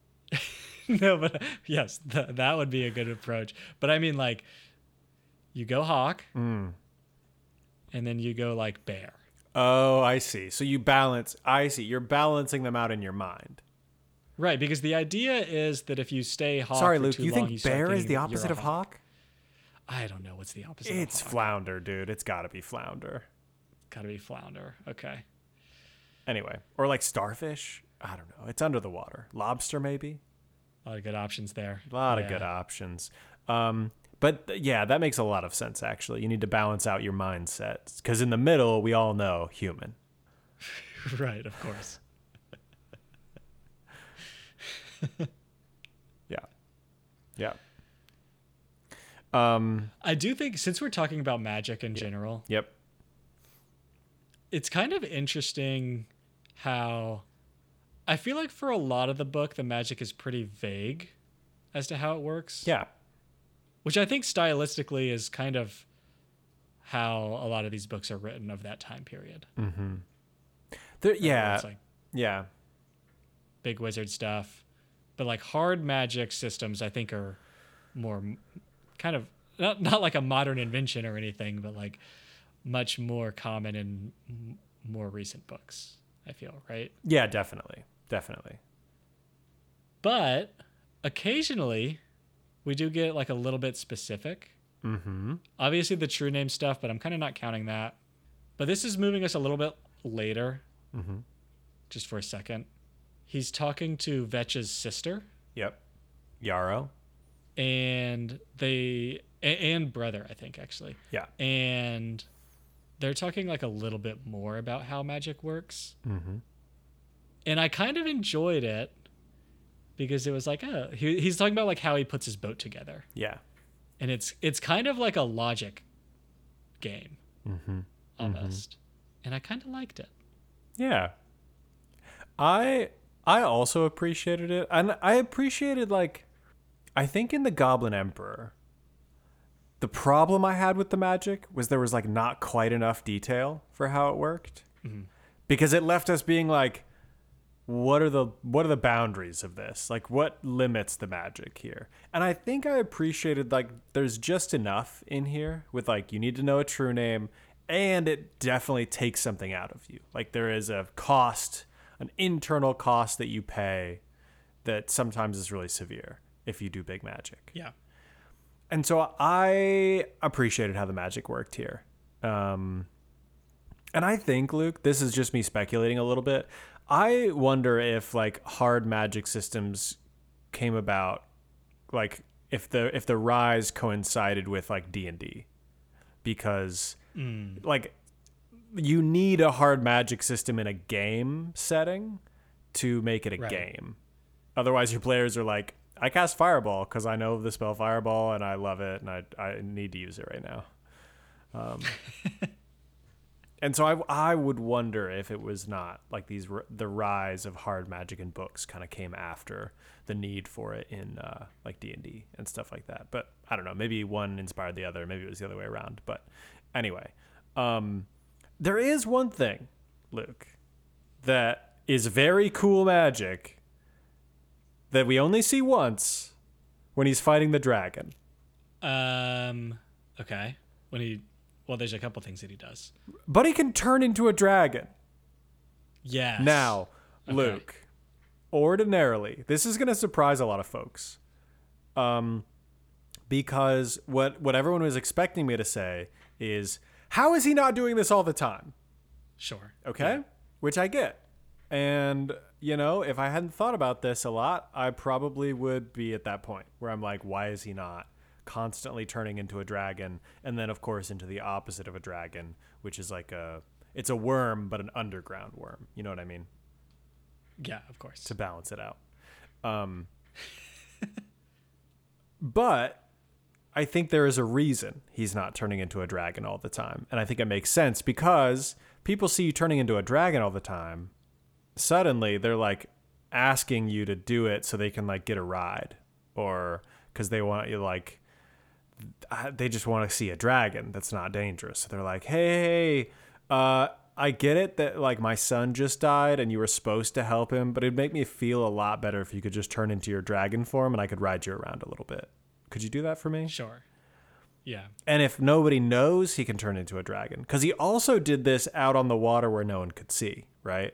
No, but yes, that would be a good approach. But I mean, you go hawk. And then you go bear. Oh, I see. So you balance. I see. You're balancing them out in your mind. Right, because the idea is that if you stay hawk Sorry, for Luke, too you long, think bear is the opposite of hawk? I don't know what's the opposite. It's of hawk. flounder, dude. It's got to be flounder. Gotta be flounder. Okay. Anyway, or like starfish. I don't know. It's under the water. Lobster, maybe. A lot of good options there. A lot of good options. But yeah, that makes a lot of sense, actually. You need to balance out your mindsets. Because in the middle, we all know human. Right, of course. Yeah. Yeah. I do think, since we're talking about magic in general, Yep. it's kind of interesting how I feel like for a lot of the book, the magic is pretty vague as to how it works. Yeah. Which I think stylistically is kind of how a lot of these books are written of that time period. Yeah. It's like Yeah. big wizard stuff. But like hard magic systems, I think are more kind of not like a modern invention or anything, but like much more common in more recent books, I feel, right? Yeah, definitely. Definitely. But occasionally we do get like a little bit specific. Mm-hmm. Obviously the true name stuff, but I'm kind of not counting that. But this is moving us a little bit later, just for a second. He's talking to Vetch's sister. Yep. Yarrow. And brother, I think, actually. Yeah. And they're talking like a little bit more about how magic works. Mm-hmm. And I kind of enjoyed it because it was like, he's talking about like how he puts his boat together. Yeah. And it's kind of like a logic game, almost. And I kind of liked it. Yeah. I also appreciated it. And I appreciated, like, I think in The Goblin Emperor, the problem I had with the magic was there was like not quite enough detail for how it worked. Because it left us being like, what are the boundaries of this? Like, what limits the magic here? And I think I appreciated, like, there's just enough in here with, like, you need to know a true name, and it definitely takes something out of you. Like, there is a cost, an internal cost that you pay that sometimes is really severe if you do big magic. Yeah. And so I appreciated how the magic worked here. And I think, Luke, this is just me speculating a little bit. I wonder if like hard magic systems came about, like if the rise coincided with like D&D, because like you need a hard magic system in a game setting to make it a game. Otherwise, your players are like, I cast Fireball because I know the spell Fireball and I love it and I need to use it right now. And so I would wonder if it was not like the rise of hard magic in books kind of came after the need for it in like D&D and stuff like that. But I don't know, maybe one inspired the other, maybe it was the other way around. But anyway, there is one thing, Luke, that is very cool magic that we only see once when he's fighting the dragon. Okay. Well, there's a couple things that he does. But he can turn into a dragon. Yes. Now, Okay. Luke, ordinarily, this is going to surprise a lot of folks. Because what everyone was expecting me to say is, how is he not doing this all the time? Sure. Okay? Yeah. Which I get. And, you know, if I hadn't thought about this a lot, I probably would be at that point where I'm like, why is he not constantly turning into a dragon? And then, of course, into the opposite of a dragon, which is like it's a worm, but an underground worm. You know what I mean? Yeah, of course. To balance it out. But I think there is a reason he's not turning into a dragon all the time. And I think it makes sense because people see you turning into a dragon all the time. Suddenly they're like asking you to do it so they can like get a ride, or because they want you like, they just want to see a dragon that's not dangerous. So they're like, hey, I get it that like my son just died and you were supposed to help him, but it'd make me feel a lot better if you could just turn into your dragon form and I could ride you around a little bit. Could you do that for me? Sure. Yeah. And if nobody knows, he can turn into a dragon. Because he also did this out on the water where no one could see, right?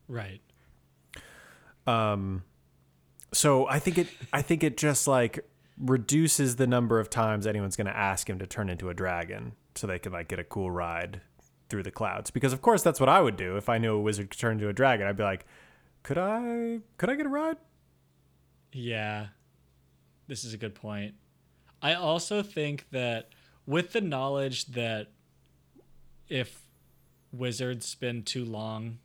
Right. So I think it just like reduces the number of times anyone's going to ask him to turn into a dragon so they can like get a cool ride through the clouds. Because of course that's what I would do if I knew a wizard could turn into a dragon. I'd be like, could I get a ride? Yeah, this is a good point. I also think that with the knowledge that if wizards spend too long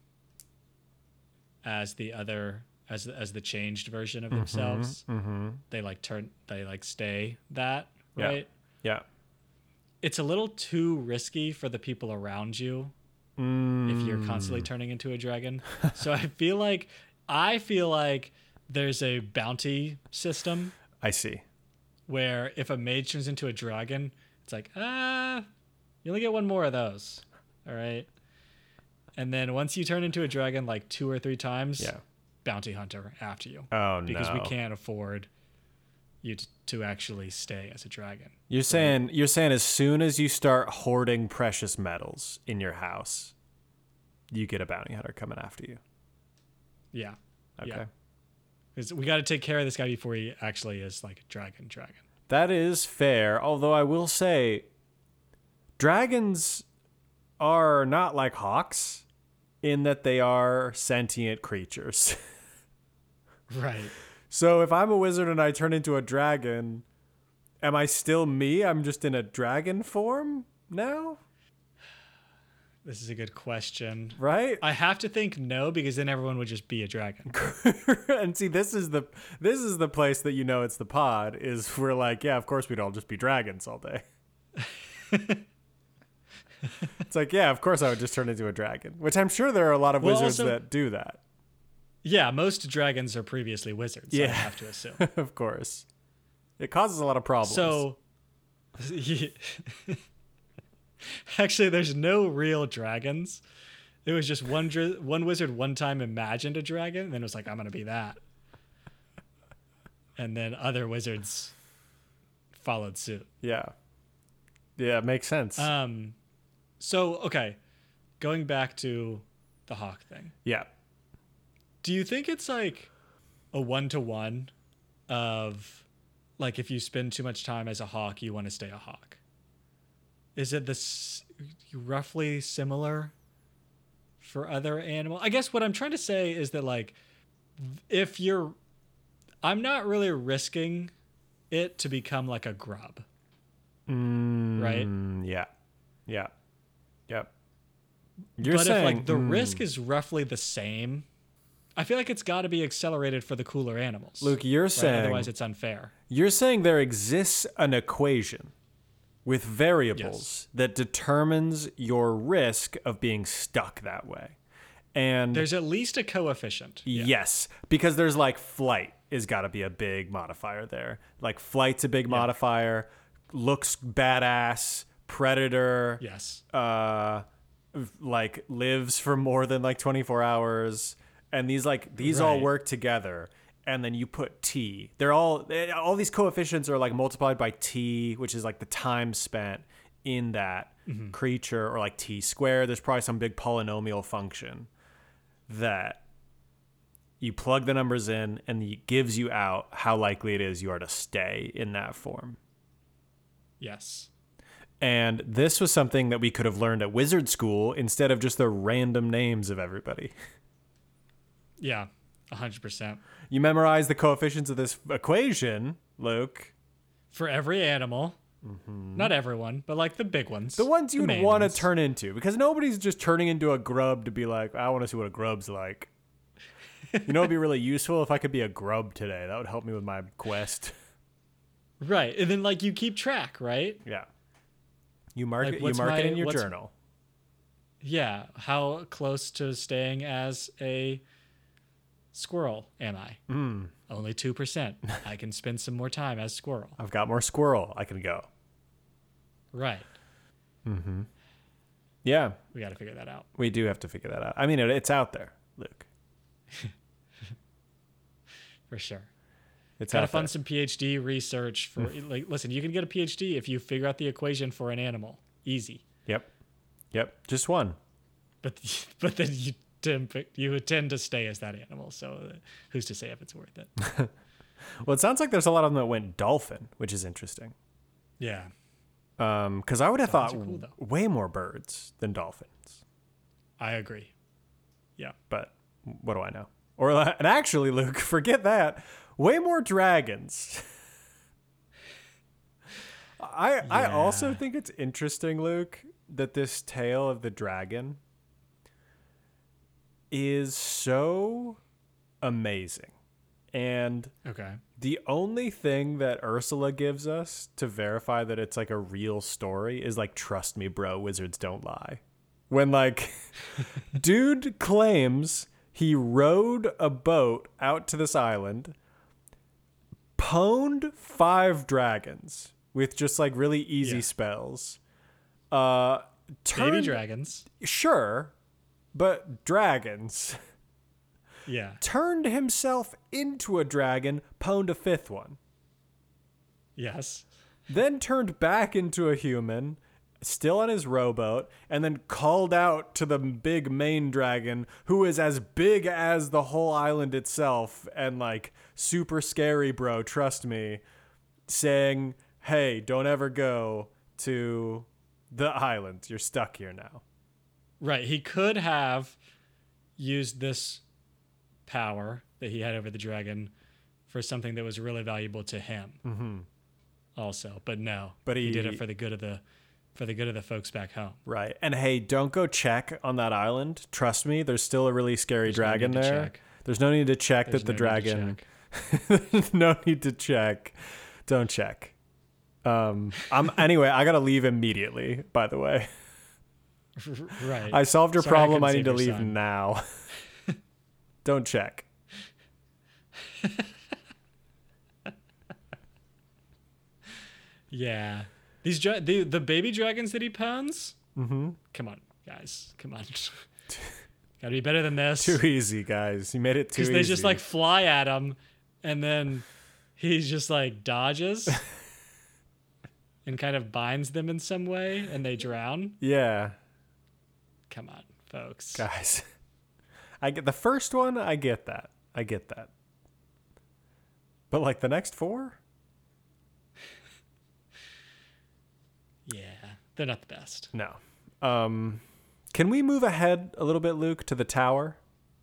as the other as the changed version of themselves, they stay that, right? Yeah. It's a little too risky for the people around you if you're constantly turning into a dragon. So I feel like there's a bounty system. I see. Where if a mage turns into a dragon, it's like, you only get one more of those. All right. And then once you turn into a dragon like 2 or 3 times, bounty hunter after you. Oh, no. Because we can't afford you to actually stay as a dragon. You're saying as soon as you start hoarding precious metals in your house, you get a bounty hunter coming after you. Yeah. Okay. Yeah. Because we got to take care of this guy before he actually is like a dragon. That is fair. Although I will say, dragons are not like hawks in that they are sentient creatures. Right. So if I'm a wizard and I turn into a dragon, am I still me? I'm just in a dragon form now? This is a good question. Right? I have to think no, because then everyone would just be a dragon. And see, this is the place that it's the pod, is we're like, yeah, of course we'd all just be dragons all day. It's like, yeah, of course I would just turn into a dragon, which I'm sure there are a lot of wizards that do that. Yeah, most dragons are previously wizards, yeah. I have to assume. Of course. It causes a lot of problems. So, actually, there's no real dragons. It was just one wizard one time imagined a dragon, and then it was like, I'm going to be that. And then other wizards followed suit. Yeah. Yeah, it makes sense. So, okay, going back to the hawk thing. Yeah. Do you think it's like a 1-to-1 of like if you spend too much time as a hawk, you want to stay a hawk? Is it roughly similar for other animals? I guess what I'm trying to say is that like I'm not really risking it to become like a grub. Right? Yeah. Yeah. Yep. But if like the risk is roughly the same, I feel like it's got to be accelerated for the cooler animals. Luke, you're saying... Otherwise, it's unfair. You're saying there exists an equation with variables that determines your risk of being stuck that way. And there's at least a coefficient. Yes, because there's like flight has got to be a big modifier there. Like flight's a big modifier. Looks badass. Predator. Yes. Like lives for more than like 24 hours. And these all work together, and then you put T. All these coefficients are like multiplied by T, which is like the time spent in that creature, or like T squared. There's probably some big polynomial function that you plug the numbers in, and it gives you out how likely it is you are to stay in that form. Yes. And this was something that we could have learned at wizard school instead of just the random names of everybody. Yeah, 100%. You memorize the coefficients of this equation, Luke. For every animal. Not everyone, but like the big ones. The ones you would want to turn into. Because nobody's just turning into a grub to be like, I want to see what a grub's like. You know, it'd be really useful if I could be a grub today. That would help me with my quest. Right. And then like you keep track, right? Yeah. You mark it in your journal. Yeah. How close to staying as a squirrel am I? Only 2%. I can spend some more time as squirrel. I've got more squirrel. I can go. Right. Yeah. We got to figure that out. We do have to figure that out. I mean, it's out there, Luke. For sure. It's gotta fund some PhD research for like. Listen, you can get a PhD if you figure out the equation for an animal. Easy. Yep. Just one. But then you would tend to stay as that animal. So who's to say if it's worth it? Well, it sounds like there's a lot of them that went dolphin, which is interesting. Yeah. Because I would have thought Dolphins are cool, though. way more birds than dolphins. I agree. Yeah. But what do I know? And actually, Luke, forget that. Way more dragons. I also think it's interesting, Luke, that this tale of the dragon is so amazing. And Okay. the only thing that Ursula gives us to verify that it's like a real story is like, trust me, bro, wizards don't lie. When like, dude claims he rowed a boat out to this island, pwned 5 dragons with just like really easy spells. Baby Turned, dragons. sure, but dragons. Yeah. Turned himself into a dragon, pwned a 5th one. Yes. Then turned back into a human, still on his rowboat, and then called out to the big main dragon, who is as big as the whole island itself, and like, super scary, bro, trust me, saying, hey, don't ever go to the island. You're stuck here now. Right. He could have used this power that he had over the dragon for something that was really valuable to him. Also, but no. But he did it for the good of the folks back home. Right. And hey, don't go check on that island. Trust me, there's still a really scary dragon there. There's no need to check that the dragon. No need to check. Don't check. Anyway, I gotta leave immediately, by the way. Right. I solved your Sorry, problem. I couldn't need to save your leave son. now. Don't check. Yeah. The baby dragons that he pawns? Mm-hmm. Come on, guys. Come on. Gotta be better than this. Too easy, guys. You made it too easy. Because they just like fly at him and then he just like dodges and kind of binds them in some way and they drown. Yeah. Come on, folks. Guys. I get the first one, I get that. But like the next 4? Yeah, they're not the best. No. Can we move ahead a little bit, Luke, to the tower?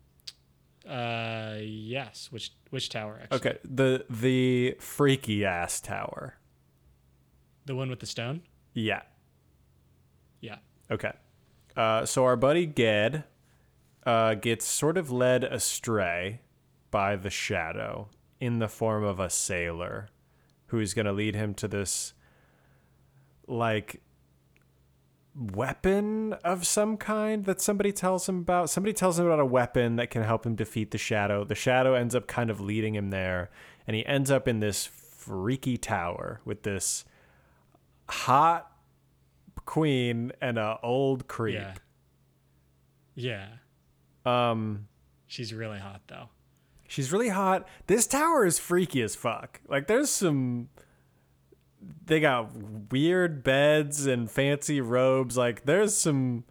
Yes. Which tower actually? Okay, the freaky ass tower. The one with the stone? Yeah. Yeah. Okay. So our buddy Ged gets sort of led astray by the shadow in the form of a sailor who's going to lead him to this like weapon of some kind that somebody tells him about. Somebody tells him about a weapon that can help him defeat the shadow. The shadow ends up kind of leading him there, and he ends up in this freaky tower with this hot queen and a old creep. Yeah. She's really hot though. She's really hot. This tower is freaky as fuck. Like they got weird beds and fancy robes. Like there's some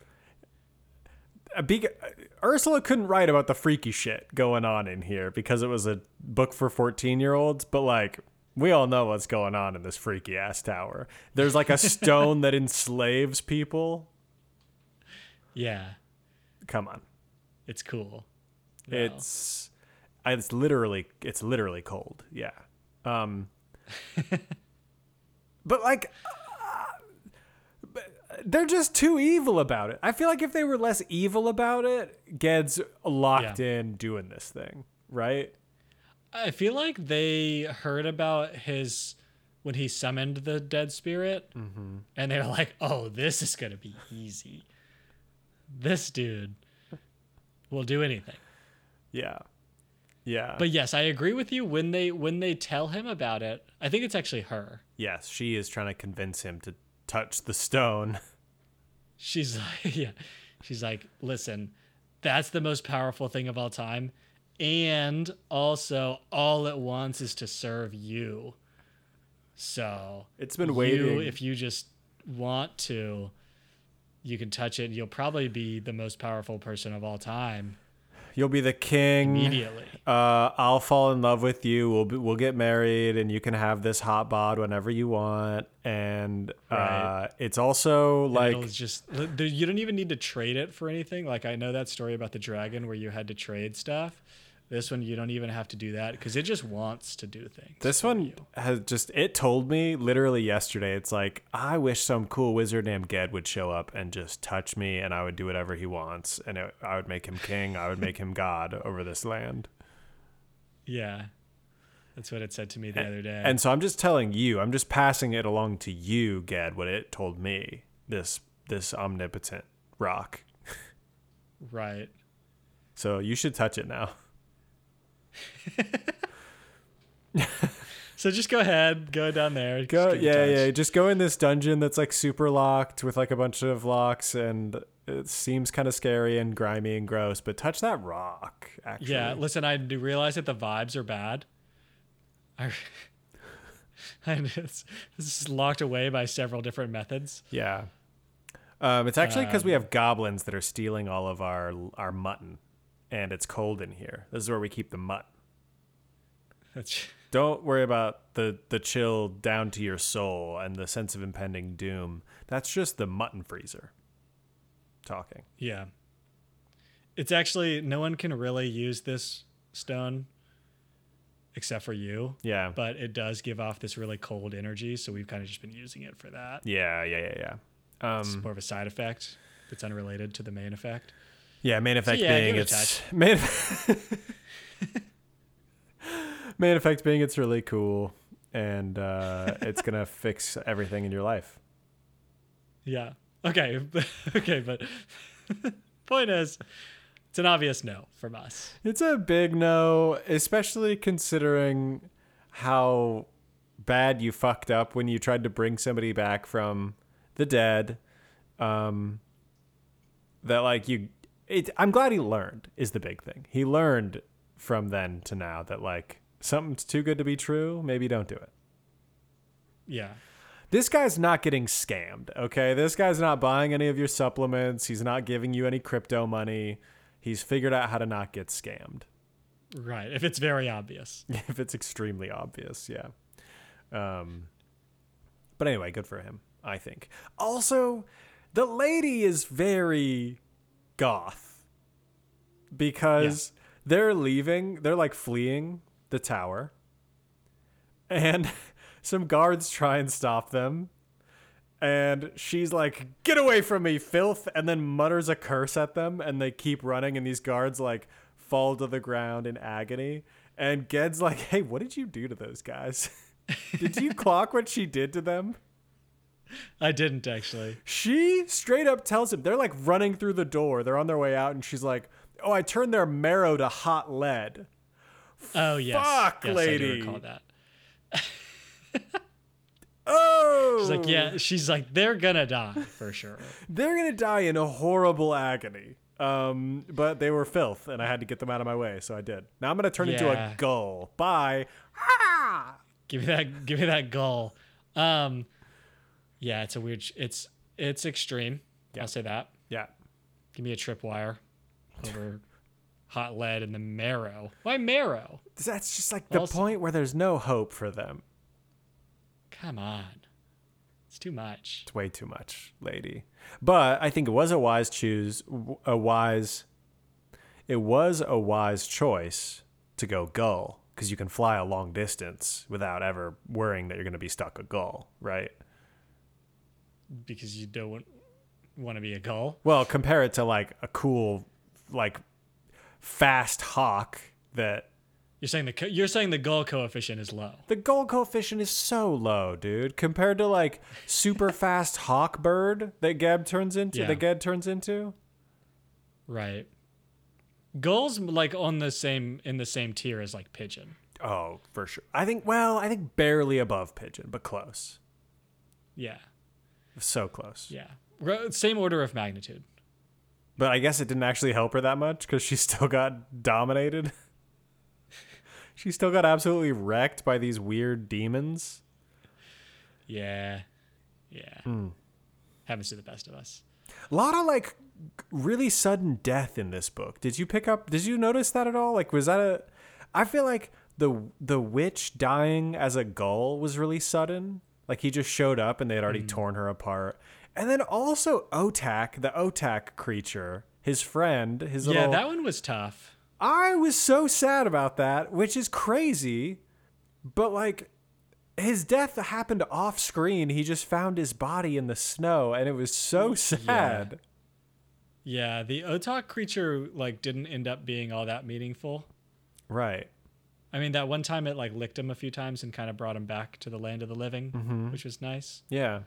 Ursula couldn't write about the freaky shit going on in here because it was a book for 14-year-olds, but like we all know what's going on in this freaky ass tower. There's like a stone that enslaves people. Yeah. Come on. It's cool. No. It's literally cold. Yeah. But like they're just too evil about it. I feel like if they were less evil about it, Ged's locked in doing this thing, right? I feel like they heard about when he summoned the dead spirit, and they're like, "Oh, this is gonna be easy. This dude will do anything." Yeah. But yes, I agree with you. When they tell him about it, I think it's actually her. Yes, she is trying to convince him to touch the stone. She's like, listen, that's the most powerful thing of all time. And also all it wants is to serve you. So it's been waiting. If you just want to, you can touch it. You'll probably be the most powerful person of all time. You'll be the king. Immediately. I'll fall in love with you. We'll get married, and you can have this hot bod whenever you want. And Right. it's also like It'll just you don't even need to trade it for anything. Like I know that story about the dragon where you had to trade stuff. This one you don't even have to do that because it just wants to do things. this for one you. has just it told me literally yesterday. It's like I wish some cool wizard named Ged would show up and just touch me, and I would do whatever he wants, and I would make him king. I would make him god over this land. Yeah, that's what it said to me the other day. And so I'm just telling you, I'm just passing it along to you, Ged, what it told me. This omnipotent rock. Right. So you should touch it now. So just go ahead, go down there. Go, just give it a touch. yeah. Just go in this dungeon that's like super locked with like a bunch of locks, and it seems kind of scary and grimy and gross. But touch that rock, actually. Yeah, listen, I do realize that the vibes are bad. This is locked away by several different methods. Yeah. It's actually because we have goblins that are stealing all of our mutton, and it's cold in here. This is where we keep the mutton. Don't worry about the chill down to your soul and the sense of impending doom. That's just the mutton freezer talking. Yeah. It's actually, no one can really use this stone except for you. Yeah. But it does give off this really cold energy, so we've kind of just been using it for that. Yeah. It's more of a side effect that's unrelated to the main effect. Yeah, main effect yeah, being give it a it's main effect being it's really cool, and it's gonna fix everything in your life. Yeah. Okay. Okay, but point is, it's an obvious no from us. It's a big no, especially considering how bad you fucked up when you tried to bring somebody back from the dead. That like I'm glad he learned is the big thing. He learned from then to now that like something's too good to be true. Maybe don't do it. Yeah. This guy's not getting scammed, okay? This guy's not buying any of your supplements. He's not giving you any crypto money. He's figured out how to not get scammed. Right. If it's very obvious. If it's extremely obvious, yeah. But anyway, good for him, I think. Also, the lady is very goth because they're leaving. They're like fleeing the tower. And some guards try and stop them. And she's like, "Get away from me, filth," and then mutters a curse at them, and they keep running, and these guards like fall to the ground in agony. And Ged's like, "Hey, what did you do to those guys? Did you clock what she did to them?" I didn't actually. She straight up tells him, they're like running through the door. They're on their way out, and she's like, "Oh, I turned their marrow to hot lead." Oh, yes. Fuck, yes, lady. I do recall that. Oh! She's like, they're gonna die for sure. They're going to die in a horrible agony. But they were filth, and I had to get them out of my way, so I did. Now I'm going to turn into a gull. Bye. Give me that gull. Yeah, it's a weird. It's extreme. Yeah. I'll say that. Yeah. Give me a tripwire over hot lead and the marrow. Why marrow? That's just like the point where there's no hope for them. Come on. It's too much. It's way too much, lady. But I think it was a wise choice to go gull, because you can fly a long distance without ever worrying that you're going to be stuck a gull, right? Because you don't want to be a gull. Well, compare it to like a cool, like fast hawk that. You're saying the gull coefficient is low. The gull coefficient is so low, dude, compared to like super fast hawk bird that Ged turns into. Right. Gull's like in the same tier as like pigeon. Oh, for sure. I think barely above pigeon, but close. Yeah. So close. Yeah. Same order of magnitude. But I guess it didn't actually help her that much because she still got dominated. She still got absolutely wrecked by these weird demons. Yeah. Yeah. Happens to the best of us. A lot of like really sudden death in this book. Did you notice that at all? Like, was that I feel like the witch dying as a gull was really sudden. Like, he just showed up and they had already torn her apart. And then also Otak, the Otak creature, his friend, Yeah, that one was tough. I was so sad about that, which is crazy. But like, his death happened off screen. He just found his body in the snow, and it was so sad. Yeah, the Otak creature like didn't end up being all that meaningful. Right. I mean, that one time it like licked him a few times and kind of brought him back to the land of the living, which was nice. Yeah.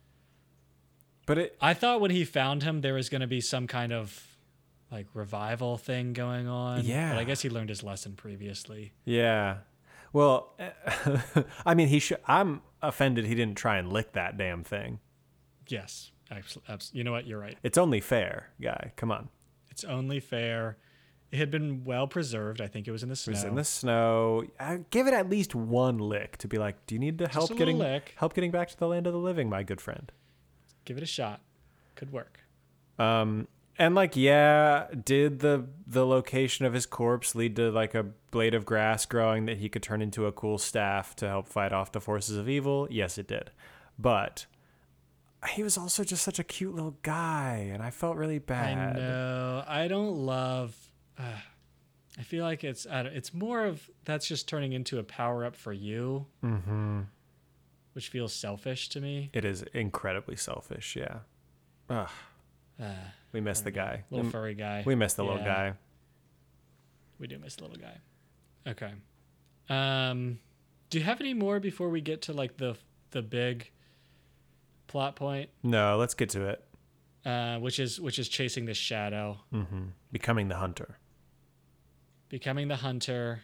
But I thought when he found him, there was going to be some kind of like revival thing going on. Yeah. But I guess he learned his lesson previously. Yeah. Well, I mean, I'm offended he didn't try and lick that damn thing. Yes. You know what? You're right. It's only fair, guy. Come on. It's only fair. It had been well preserved. I think it was in the snow. It was in the snow. Give it at least one lick to be like, do you need the help getting back to the land of the living, my good friend? Give it a shot. Could work. And like, yeah, did the location of his corpse lead to like a blade of grass growing that he could turn into a cool staff to help fight off the forces of evil? Yes, it did. But he was also just such a cute little guy, and I felt really bad. I know. I don't love. I feel like it's more of that's just turning into a power up for you, which feels selfish to me. It is incredibly selfish. Yeah. Ugh. We miss the guy. Little furry guy. We miss the little guy. We do miss the little guy. Okay. Do you have any more before we get to like the big plot point? No, let's get to it. Which is chasing this shadow. Becoming the hunter. Becoming the hunter.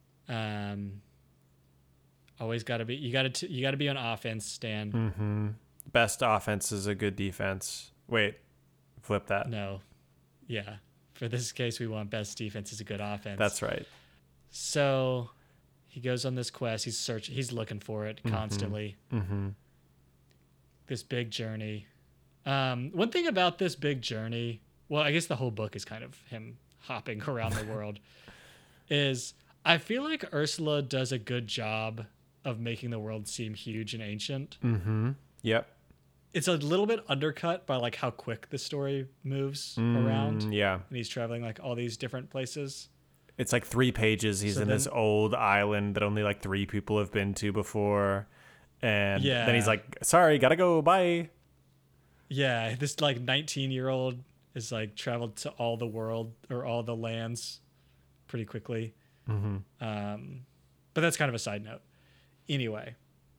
Always got to be. You got to be on offense, Stan. Best offense is a good defense. Wait. Flip that. No. Yeah. For this case, we want best defense is a good offense. That's right. So he goes on this quest. He's looking for it constantly. This big journey. One thing about this big journey, well, I guess the whole book is kind of him hopping around the world, is I feel like Ursula does a good job of making the world seem huge and ancient. Yep. It's a little bit undercut by like how quick the story moves around. Yeah. And he's traveling like all these different places. It's like 3 pages. He's in this old island that only like 3 people have been to before. And then he's like, sorry, gotta go. Bye. Yeah. This like 19-year-old is like traveled to all the world or all the lands pretty quickly. But that's kind of a side note. Anyway,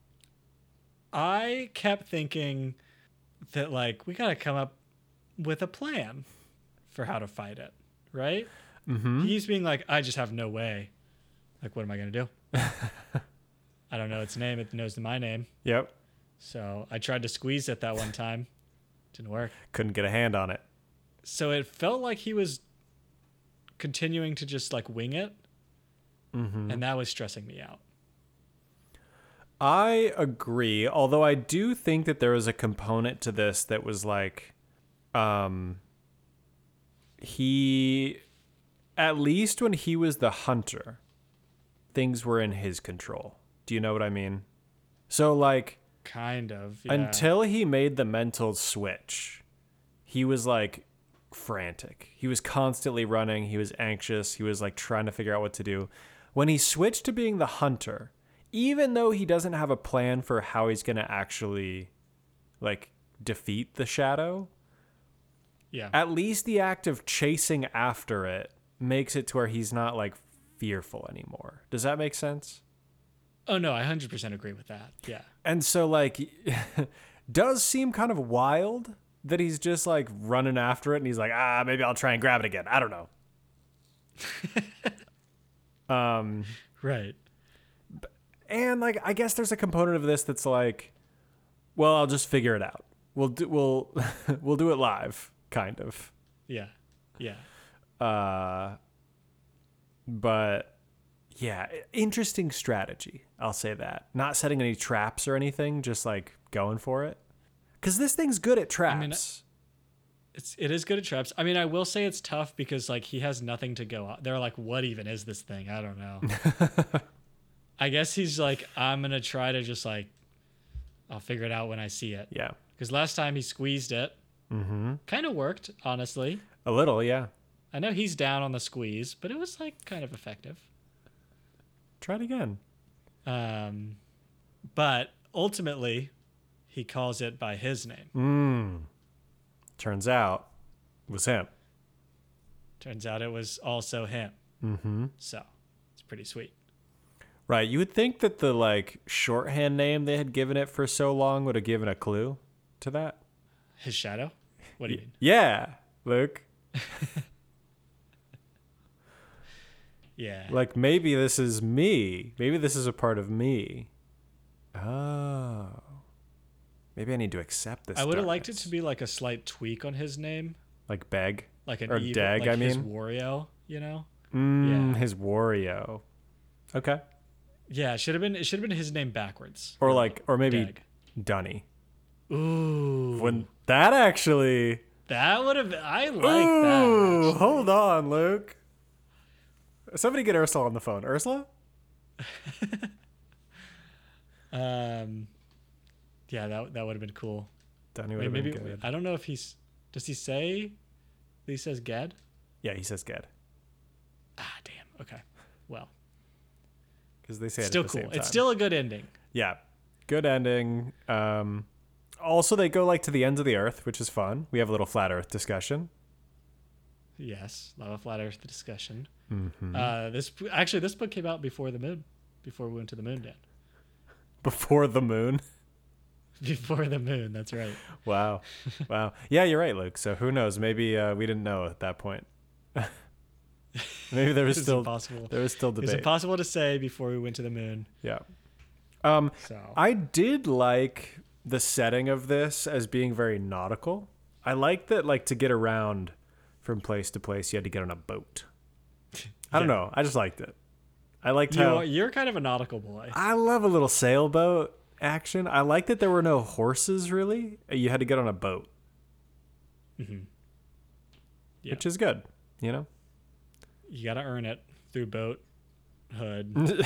I kept thinking that like we gotta come up with a plan for how to fight it, right? He's being like, I just have no way. Like, what am I gonna do? I don't know its name. It knows my name. Yep. So I tried to squeeze it that one time. Didn't work. Couldn't get a hand on it. So it felt like he was continuing to just like wing it. And that was stressing me out. I agree, although I do think that there was a component to this that was like, he, at least when he was the hunter, things were in his control. Do you know what I mean? So like, kind of, yeah. Until he made the mental switch, he was like frantic. He was constantly running. He was anxious. He was like trying to figure out what to do. When he switched to being the hunter, even though he doesn't have a plan for how he's going to actually like defeat the shadow, at least the act of chasing after it makes it to where he's not like fearful anymore. Does that make sense? Oh no, I 100% agree with that. Yeah. And so like, does seem kind of wild that he's just like running after it and he's like, maybe I'll try and grab it again. I don't know. Right. And like, I guess there's a component of this that's like, well, I'll just figure it out. We'll do it live, kind of. Yeah. Yeah. But yeah, interesting strategy. I'll say that. Not setting any traps or anything, just like going for it. Because this thing's good at traps. it is good at traps. I mean, I will say it's tough because like he has nothing to go out. They're like, what even is this thing? I don't know. I guess he's like, I'm gonna try to just like, I'll figure it out when I see it. Yeah. Because last time he squeezed it, kind of worked, honestly. A little, yeah. I know he's down on the squeeze, but it was like kind of effective. Try it again. But ultimately, he calls it by his name. Turns out it was him. Turns out it was also him. So it's pretty sweet. Right. You would think that the like shorthand name they had given it for so long would have given a clue to that. His shadow? What do you mean? Yeah, Luke. Yeah. Like maybe this is me. Maybe this is a part of me. Oh. Maybe I need to accept this. I would have liked it to be like a slight tweak on his name. Like Beg. Like an or evil, Dag, like I mean. his Wario, you know? His Wario. Okay. Yeah, it should have been his name backwards. Or like or maybe Dag. Dunny. Ooh. When that actually That would have I like Ooh, that. hold on, Luke. Somebody get Ursula on the phone. Ursula? Yeah, that would have been cool. Dunny would Wait, have maybe been good. I don't know if does he say he says Ged? Yeah, he says Ged. Ah, damn. Okay. Well, Because they say still it at the cool. same time. It's still a good ending. Yeah. Good ending. Also, they go like to the ends of the earth, which is fun. We have a little flat earth discussion. Yes, Lava Flat Earth discussion. Mm-hmm. This book came out before the moon, before we went to the moon, Dan. Before the moon. Before the moon, that's right. Wow. Wow. Yeah, you're right, Luke. So who knows? Maybe we didn't know at that point. Maybe there was still impossible. There was still debate. It's impossible to say before we went to the moon. Yeah. So I did like the setting of this as being very nautical. I like that, like, to get around from place to place, you had to get on a boat. I don't know. I just liked it. I liked how you're kind of a nautical boy. I love a little sailboat action. I like that there were no horses, really. You had to get on a boat. Yeah. Which is good, you know? You got to earn it through boat, hood.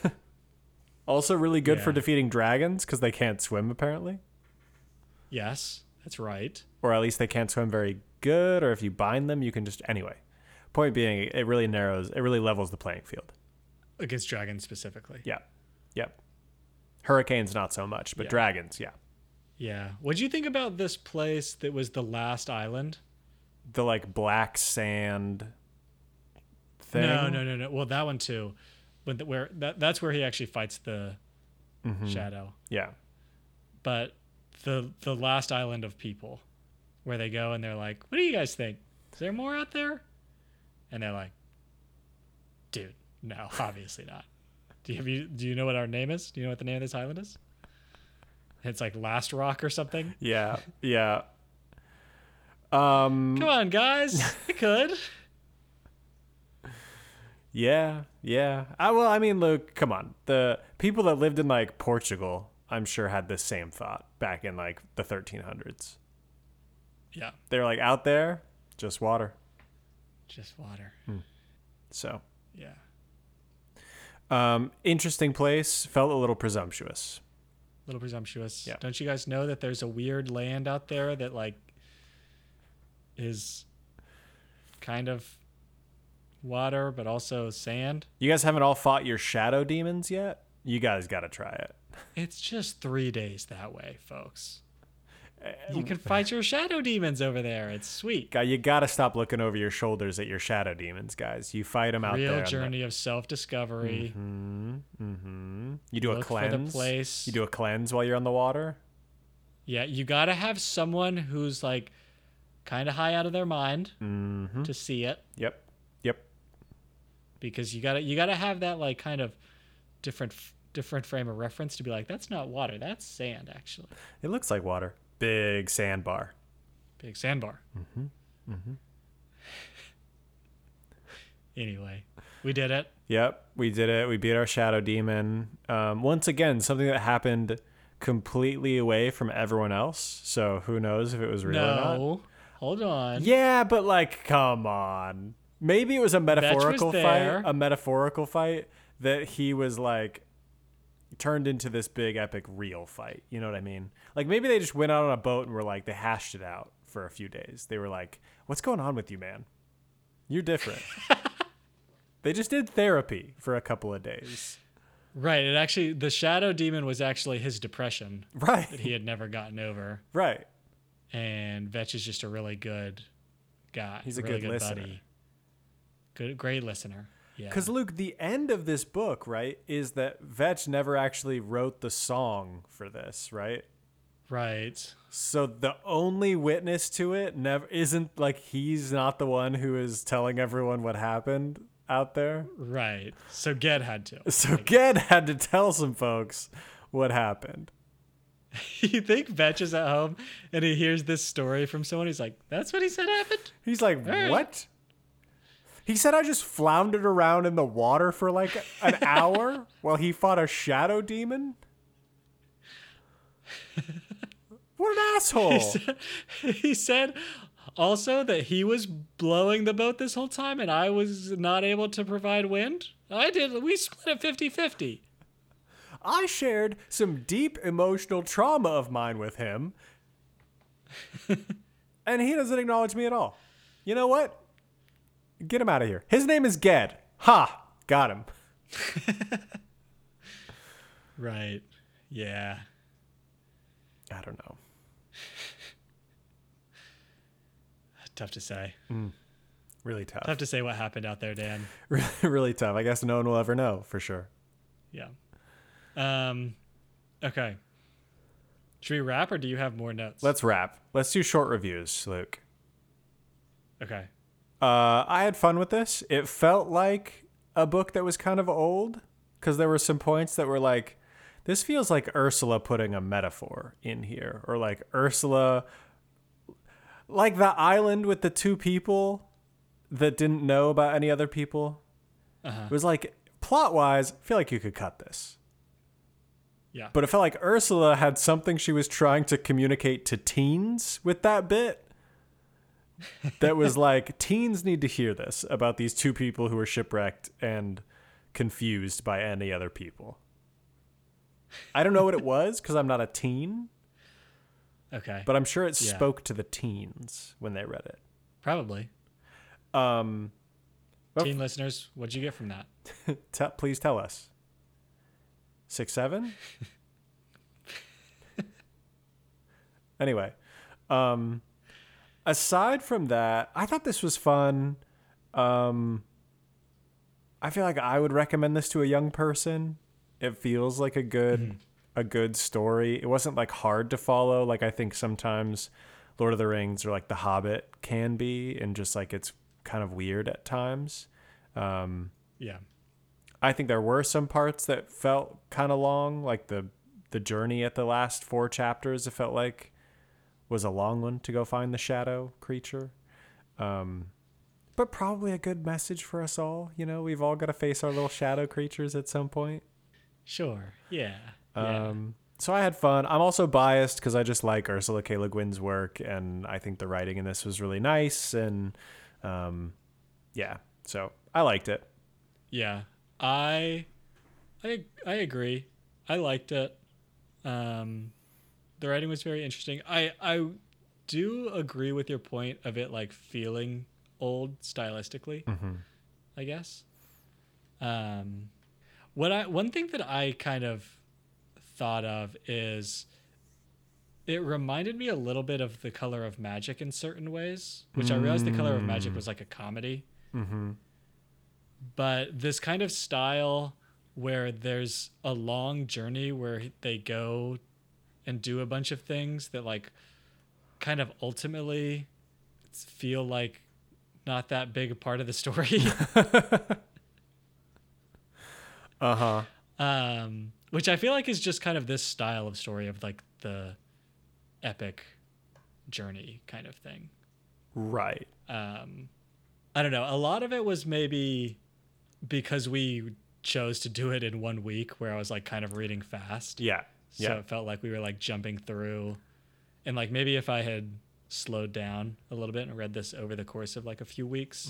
Also really good for Yeah. defeating dragons because they can't swim, apparently. Yes, that's right. Or at least they can't swim very good, or if you bind them, you can just... Anyway, point being, it really levels the playing field. Against dragons specifically. Yeah. Yep. Hurricanes, not so much, but Yeah. dragons, yeah. Yeah. What'd you think about this place that was the last island? The, like, black sand thing. No. Well, that one too. But that's where he actually fights the shadow. Yeah. But the last island of people, where they go and they're like, "What do you guys think? Is there more out there?" And they're like, "Dude, no, obviously not." Do you know what our name is? Do you know what the name of this island is? It's like Last Rock or something. Yeah. Yeah. Come on, guys, we could. Yeah. Well, I mean, Luke, come on. The people that lived in, like, Portugal, I'm sure had this same thought back in, like, the 1300s. Yeah, They're like, out there, just water. just water. So, Yeah. interesting place. Felt a little presumptuous. A little presumptuous. Yeah. Don't you guys know that there's a weird land out there that like is kind of water but also sand? You guys haven't all fought your shadow demons yet? You guys got to try it. It's just 3 days that way, folks. You can fight your shadow demons over there. It's sweet. You got to stop looking over your shoulders at your shadow demons, guys. You fight them out there. Real journey of self-discovery. You do a Look for the cleanse. place. You do a cleanse while you're on the water. Yeah, you got to have someone who's like kind of high out of their mind to see it, Yep. because you got to have that like kind of different frame of reference to be like, that's not water, that's sand actually. It looks like water. Big sandbar. Big sandbar. Anyway, we did it. Yep, we did it. We beat our shadow demon. Once again, something that happened completely away from everyone else. So who knows if it was real or not. No. Hold on. Yeah, but like, come on. Maybe it was a metaphorical fight that he was like turned into this big epic real fight. You know what I mean? Like maybe they just went out on a boat and were like, they hashed it out for a few days. They were like, what's going on with you, man? You're different. They just did therapy for a couple of days. Right. It actually, the shadow demon was actually his depression. Right. That he had never gotten over. Right. And Vetch is just a really good guy. He's a really good listener. buddy. Great listener. Yeah. Because, Luke, the end of this book, right, is that Vetch never actually wrote the song for this, right? Right. So the only witness to it never isn't like he's not the one who is telling everyone what happened out there. Right. So Ged had to. So Ged had to tell some folks what happened. You think Vetch is at home and he hears this story from someone? He's like, that's what he said happened? He's like, right. What? He said I just floundered around in the water for like an hour while he fought a shadow demon? What an asshole. He said also that he was blowing the boat this whole time and I was not able to provide wind. I did. We split it 50-50. I shared some deep emotional trauma of mine with him. And he doesn't acknowledge me at all. You know what? Get him out of here. His name is Ged. Ha! Got him. Right. Yeah. I don't know. Tough to say. Really tough. Tough to say what happened out there, Dan. Really tough. I guess no one will ever know for sure. Yeah. Okay. Should we wrap or do you have more notes? Let's wrap. Let's do short reviews, Luke. Okay. I had fun with this. It felt like a book that was kind of old because there were some points that were like, this feels like Ursula putting a metaphor in here, or like Ursula, like the island with the two people that didn't know about any other people. It was like, plot wise, I feel like you could cut this. Yeah. But it felt like Ursula had something she was trying to communicate to teens with that bit. That was like, teens need to hear this about these two people who are shipwrecked and confused by any other people. I don't know what it was because I'm not a teen. Okay. But I'm sure it spoke to the teens when they read it. Probably. Teen listeners, what'd you get from that? Please tell us. 6, 7? Anyway. Aside from that, I thought this was fun. I feel like I would recommend this to a young person. It feels like a good story. It wasn't like hard to follow. Like I think sometimes Lord of the Rings or like The Hobbit can be, and just like it's kind of weird at times. Yeah. I think there were some parts that felt kind of long, like the journey at the last 4 chapters. It felt like was a long one to go find the shadow creature. But probably a good message for us all. You know, we've all got to face our little shadow creatures at some point. Sure. Yeah. So I had fun. I'm also biased because I just like Ursula K. Le Guin's work, and I think the writing in this was really nice. And yeah, so I liked it. Yeah, I agree. I liked it. The writing was very interesting. I do agree with your point of it like feeling old stylistically. I guess. One thing that I kind of thought of is it reminded me a little bit of The Color of Magic in certain ways, which I realized The Color of Magic was like a comedy. But this kind of style where there's a long journey where they go and do a bunch of things that like kind of ultimately feel like not that big a part of the story. Which I feel like is just kind of this style of story of like the epic journey kind of thing. Right. I don't know. A lot of it was maybe because we chose to do it in 1 week where I was like kind of reading fast. Yeah. So it felt like we were like jumping through, and like maybe if I had slowed down a little bit and read this over the course of like a few weeks.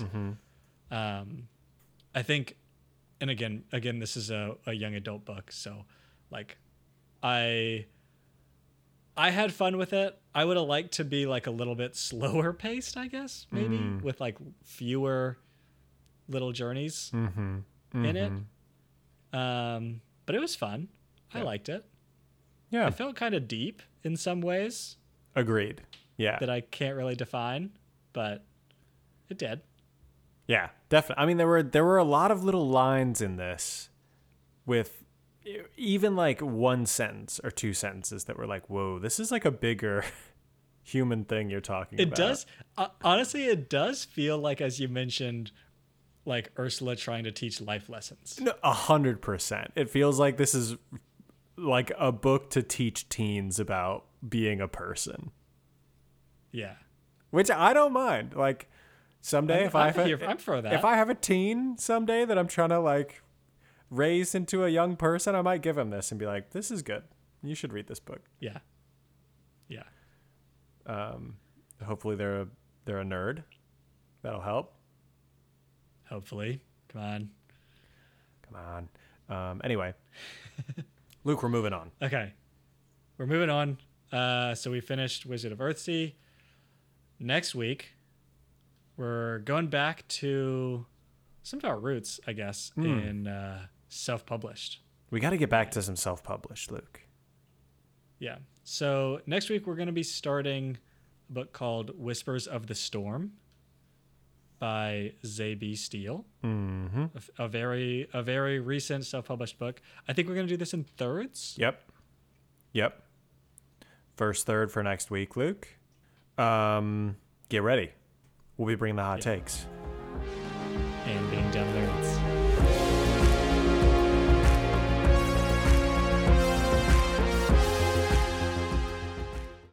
I think, and again, this is a young adult book, so like I had fun with it. I would have liked to be like a little bit slower paced, I guess, maybe with like fewer little journeys in it. But it was fun. I liked it. Yeah. It felt kind of deep in some ways. Agreed. Yeah. That I can't really define, but it did. Yeah, definitely. I mean, there were a lot of little lines in this with even like one sentence or two sentences that were like, whoa, this is like a bigger human thing you're talking about. It does. Honestly, it does feel like, as you mentioned, like Ursula trying to teach life lessons. No, 100%. It feels like this is like a book to teach teens about being a person. Yeah. Which I don't mind. Like someday I'm for that. If I have a teen someday that I'm trying to like raise into a young person, I might give him this and be like, this is good. You should read this book. Yeah. Yeah. Hopefully they're a nerd. That'll help. Hopefully. Come on. Anyway, Luke, we're moving on. Okay. We're moving on. So we finished Wizard of Earthsea. Next week, we're going back to some of our roots, I guess, in self-published. We got to get back to some self-published, Luke. Yeah. So next week, we're going to be starting a book called Whispers of the Storm by Z.B. Steele. Mm-hmm. A very recent self-published book. I think we're going to do this in thirds. Yep. First third for next week, Luke. Get ready. We'll be bringing the hot takes.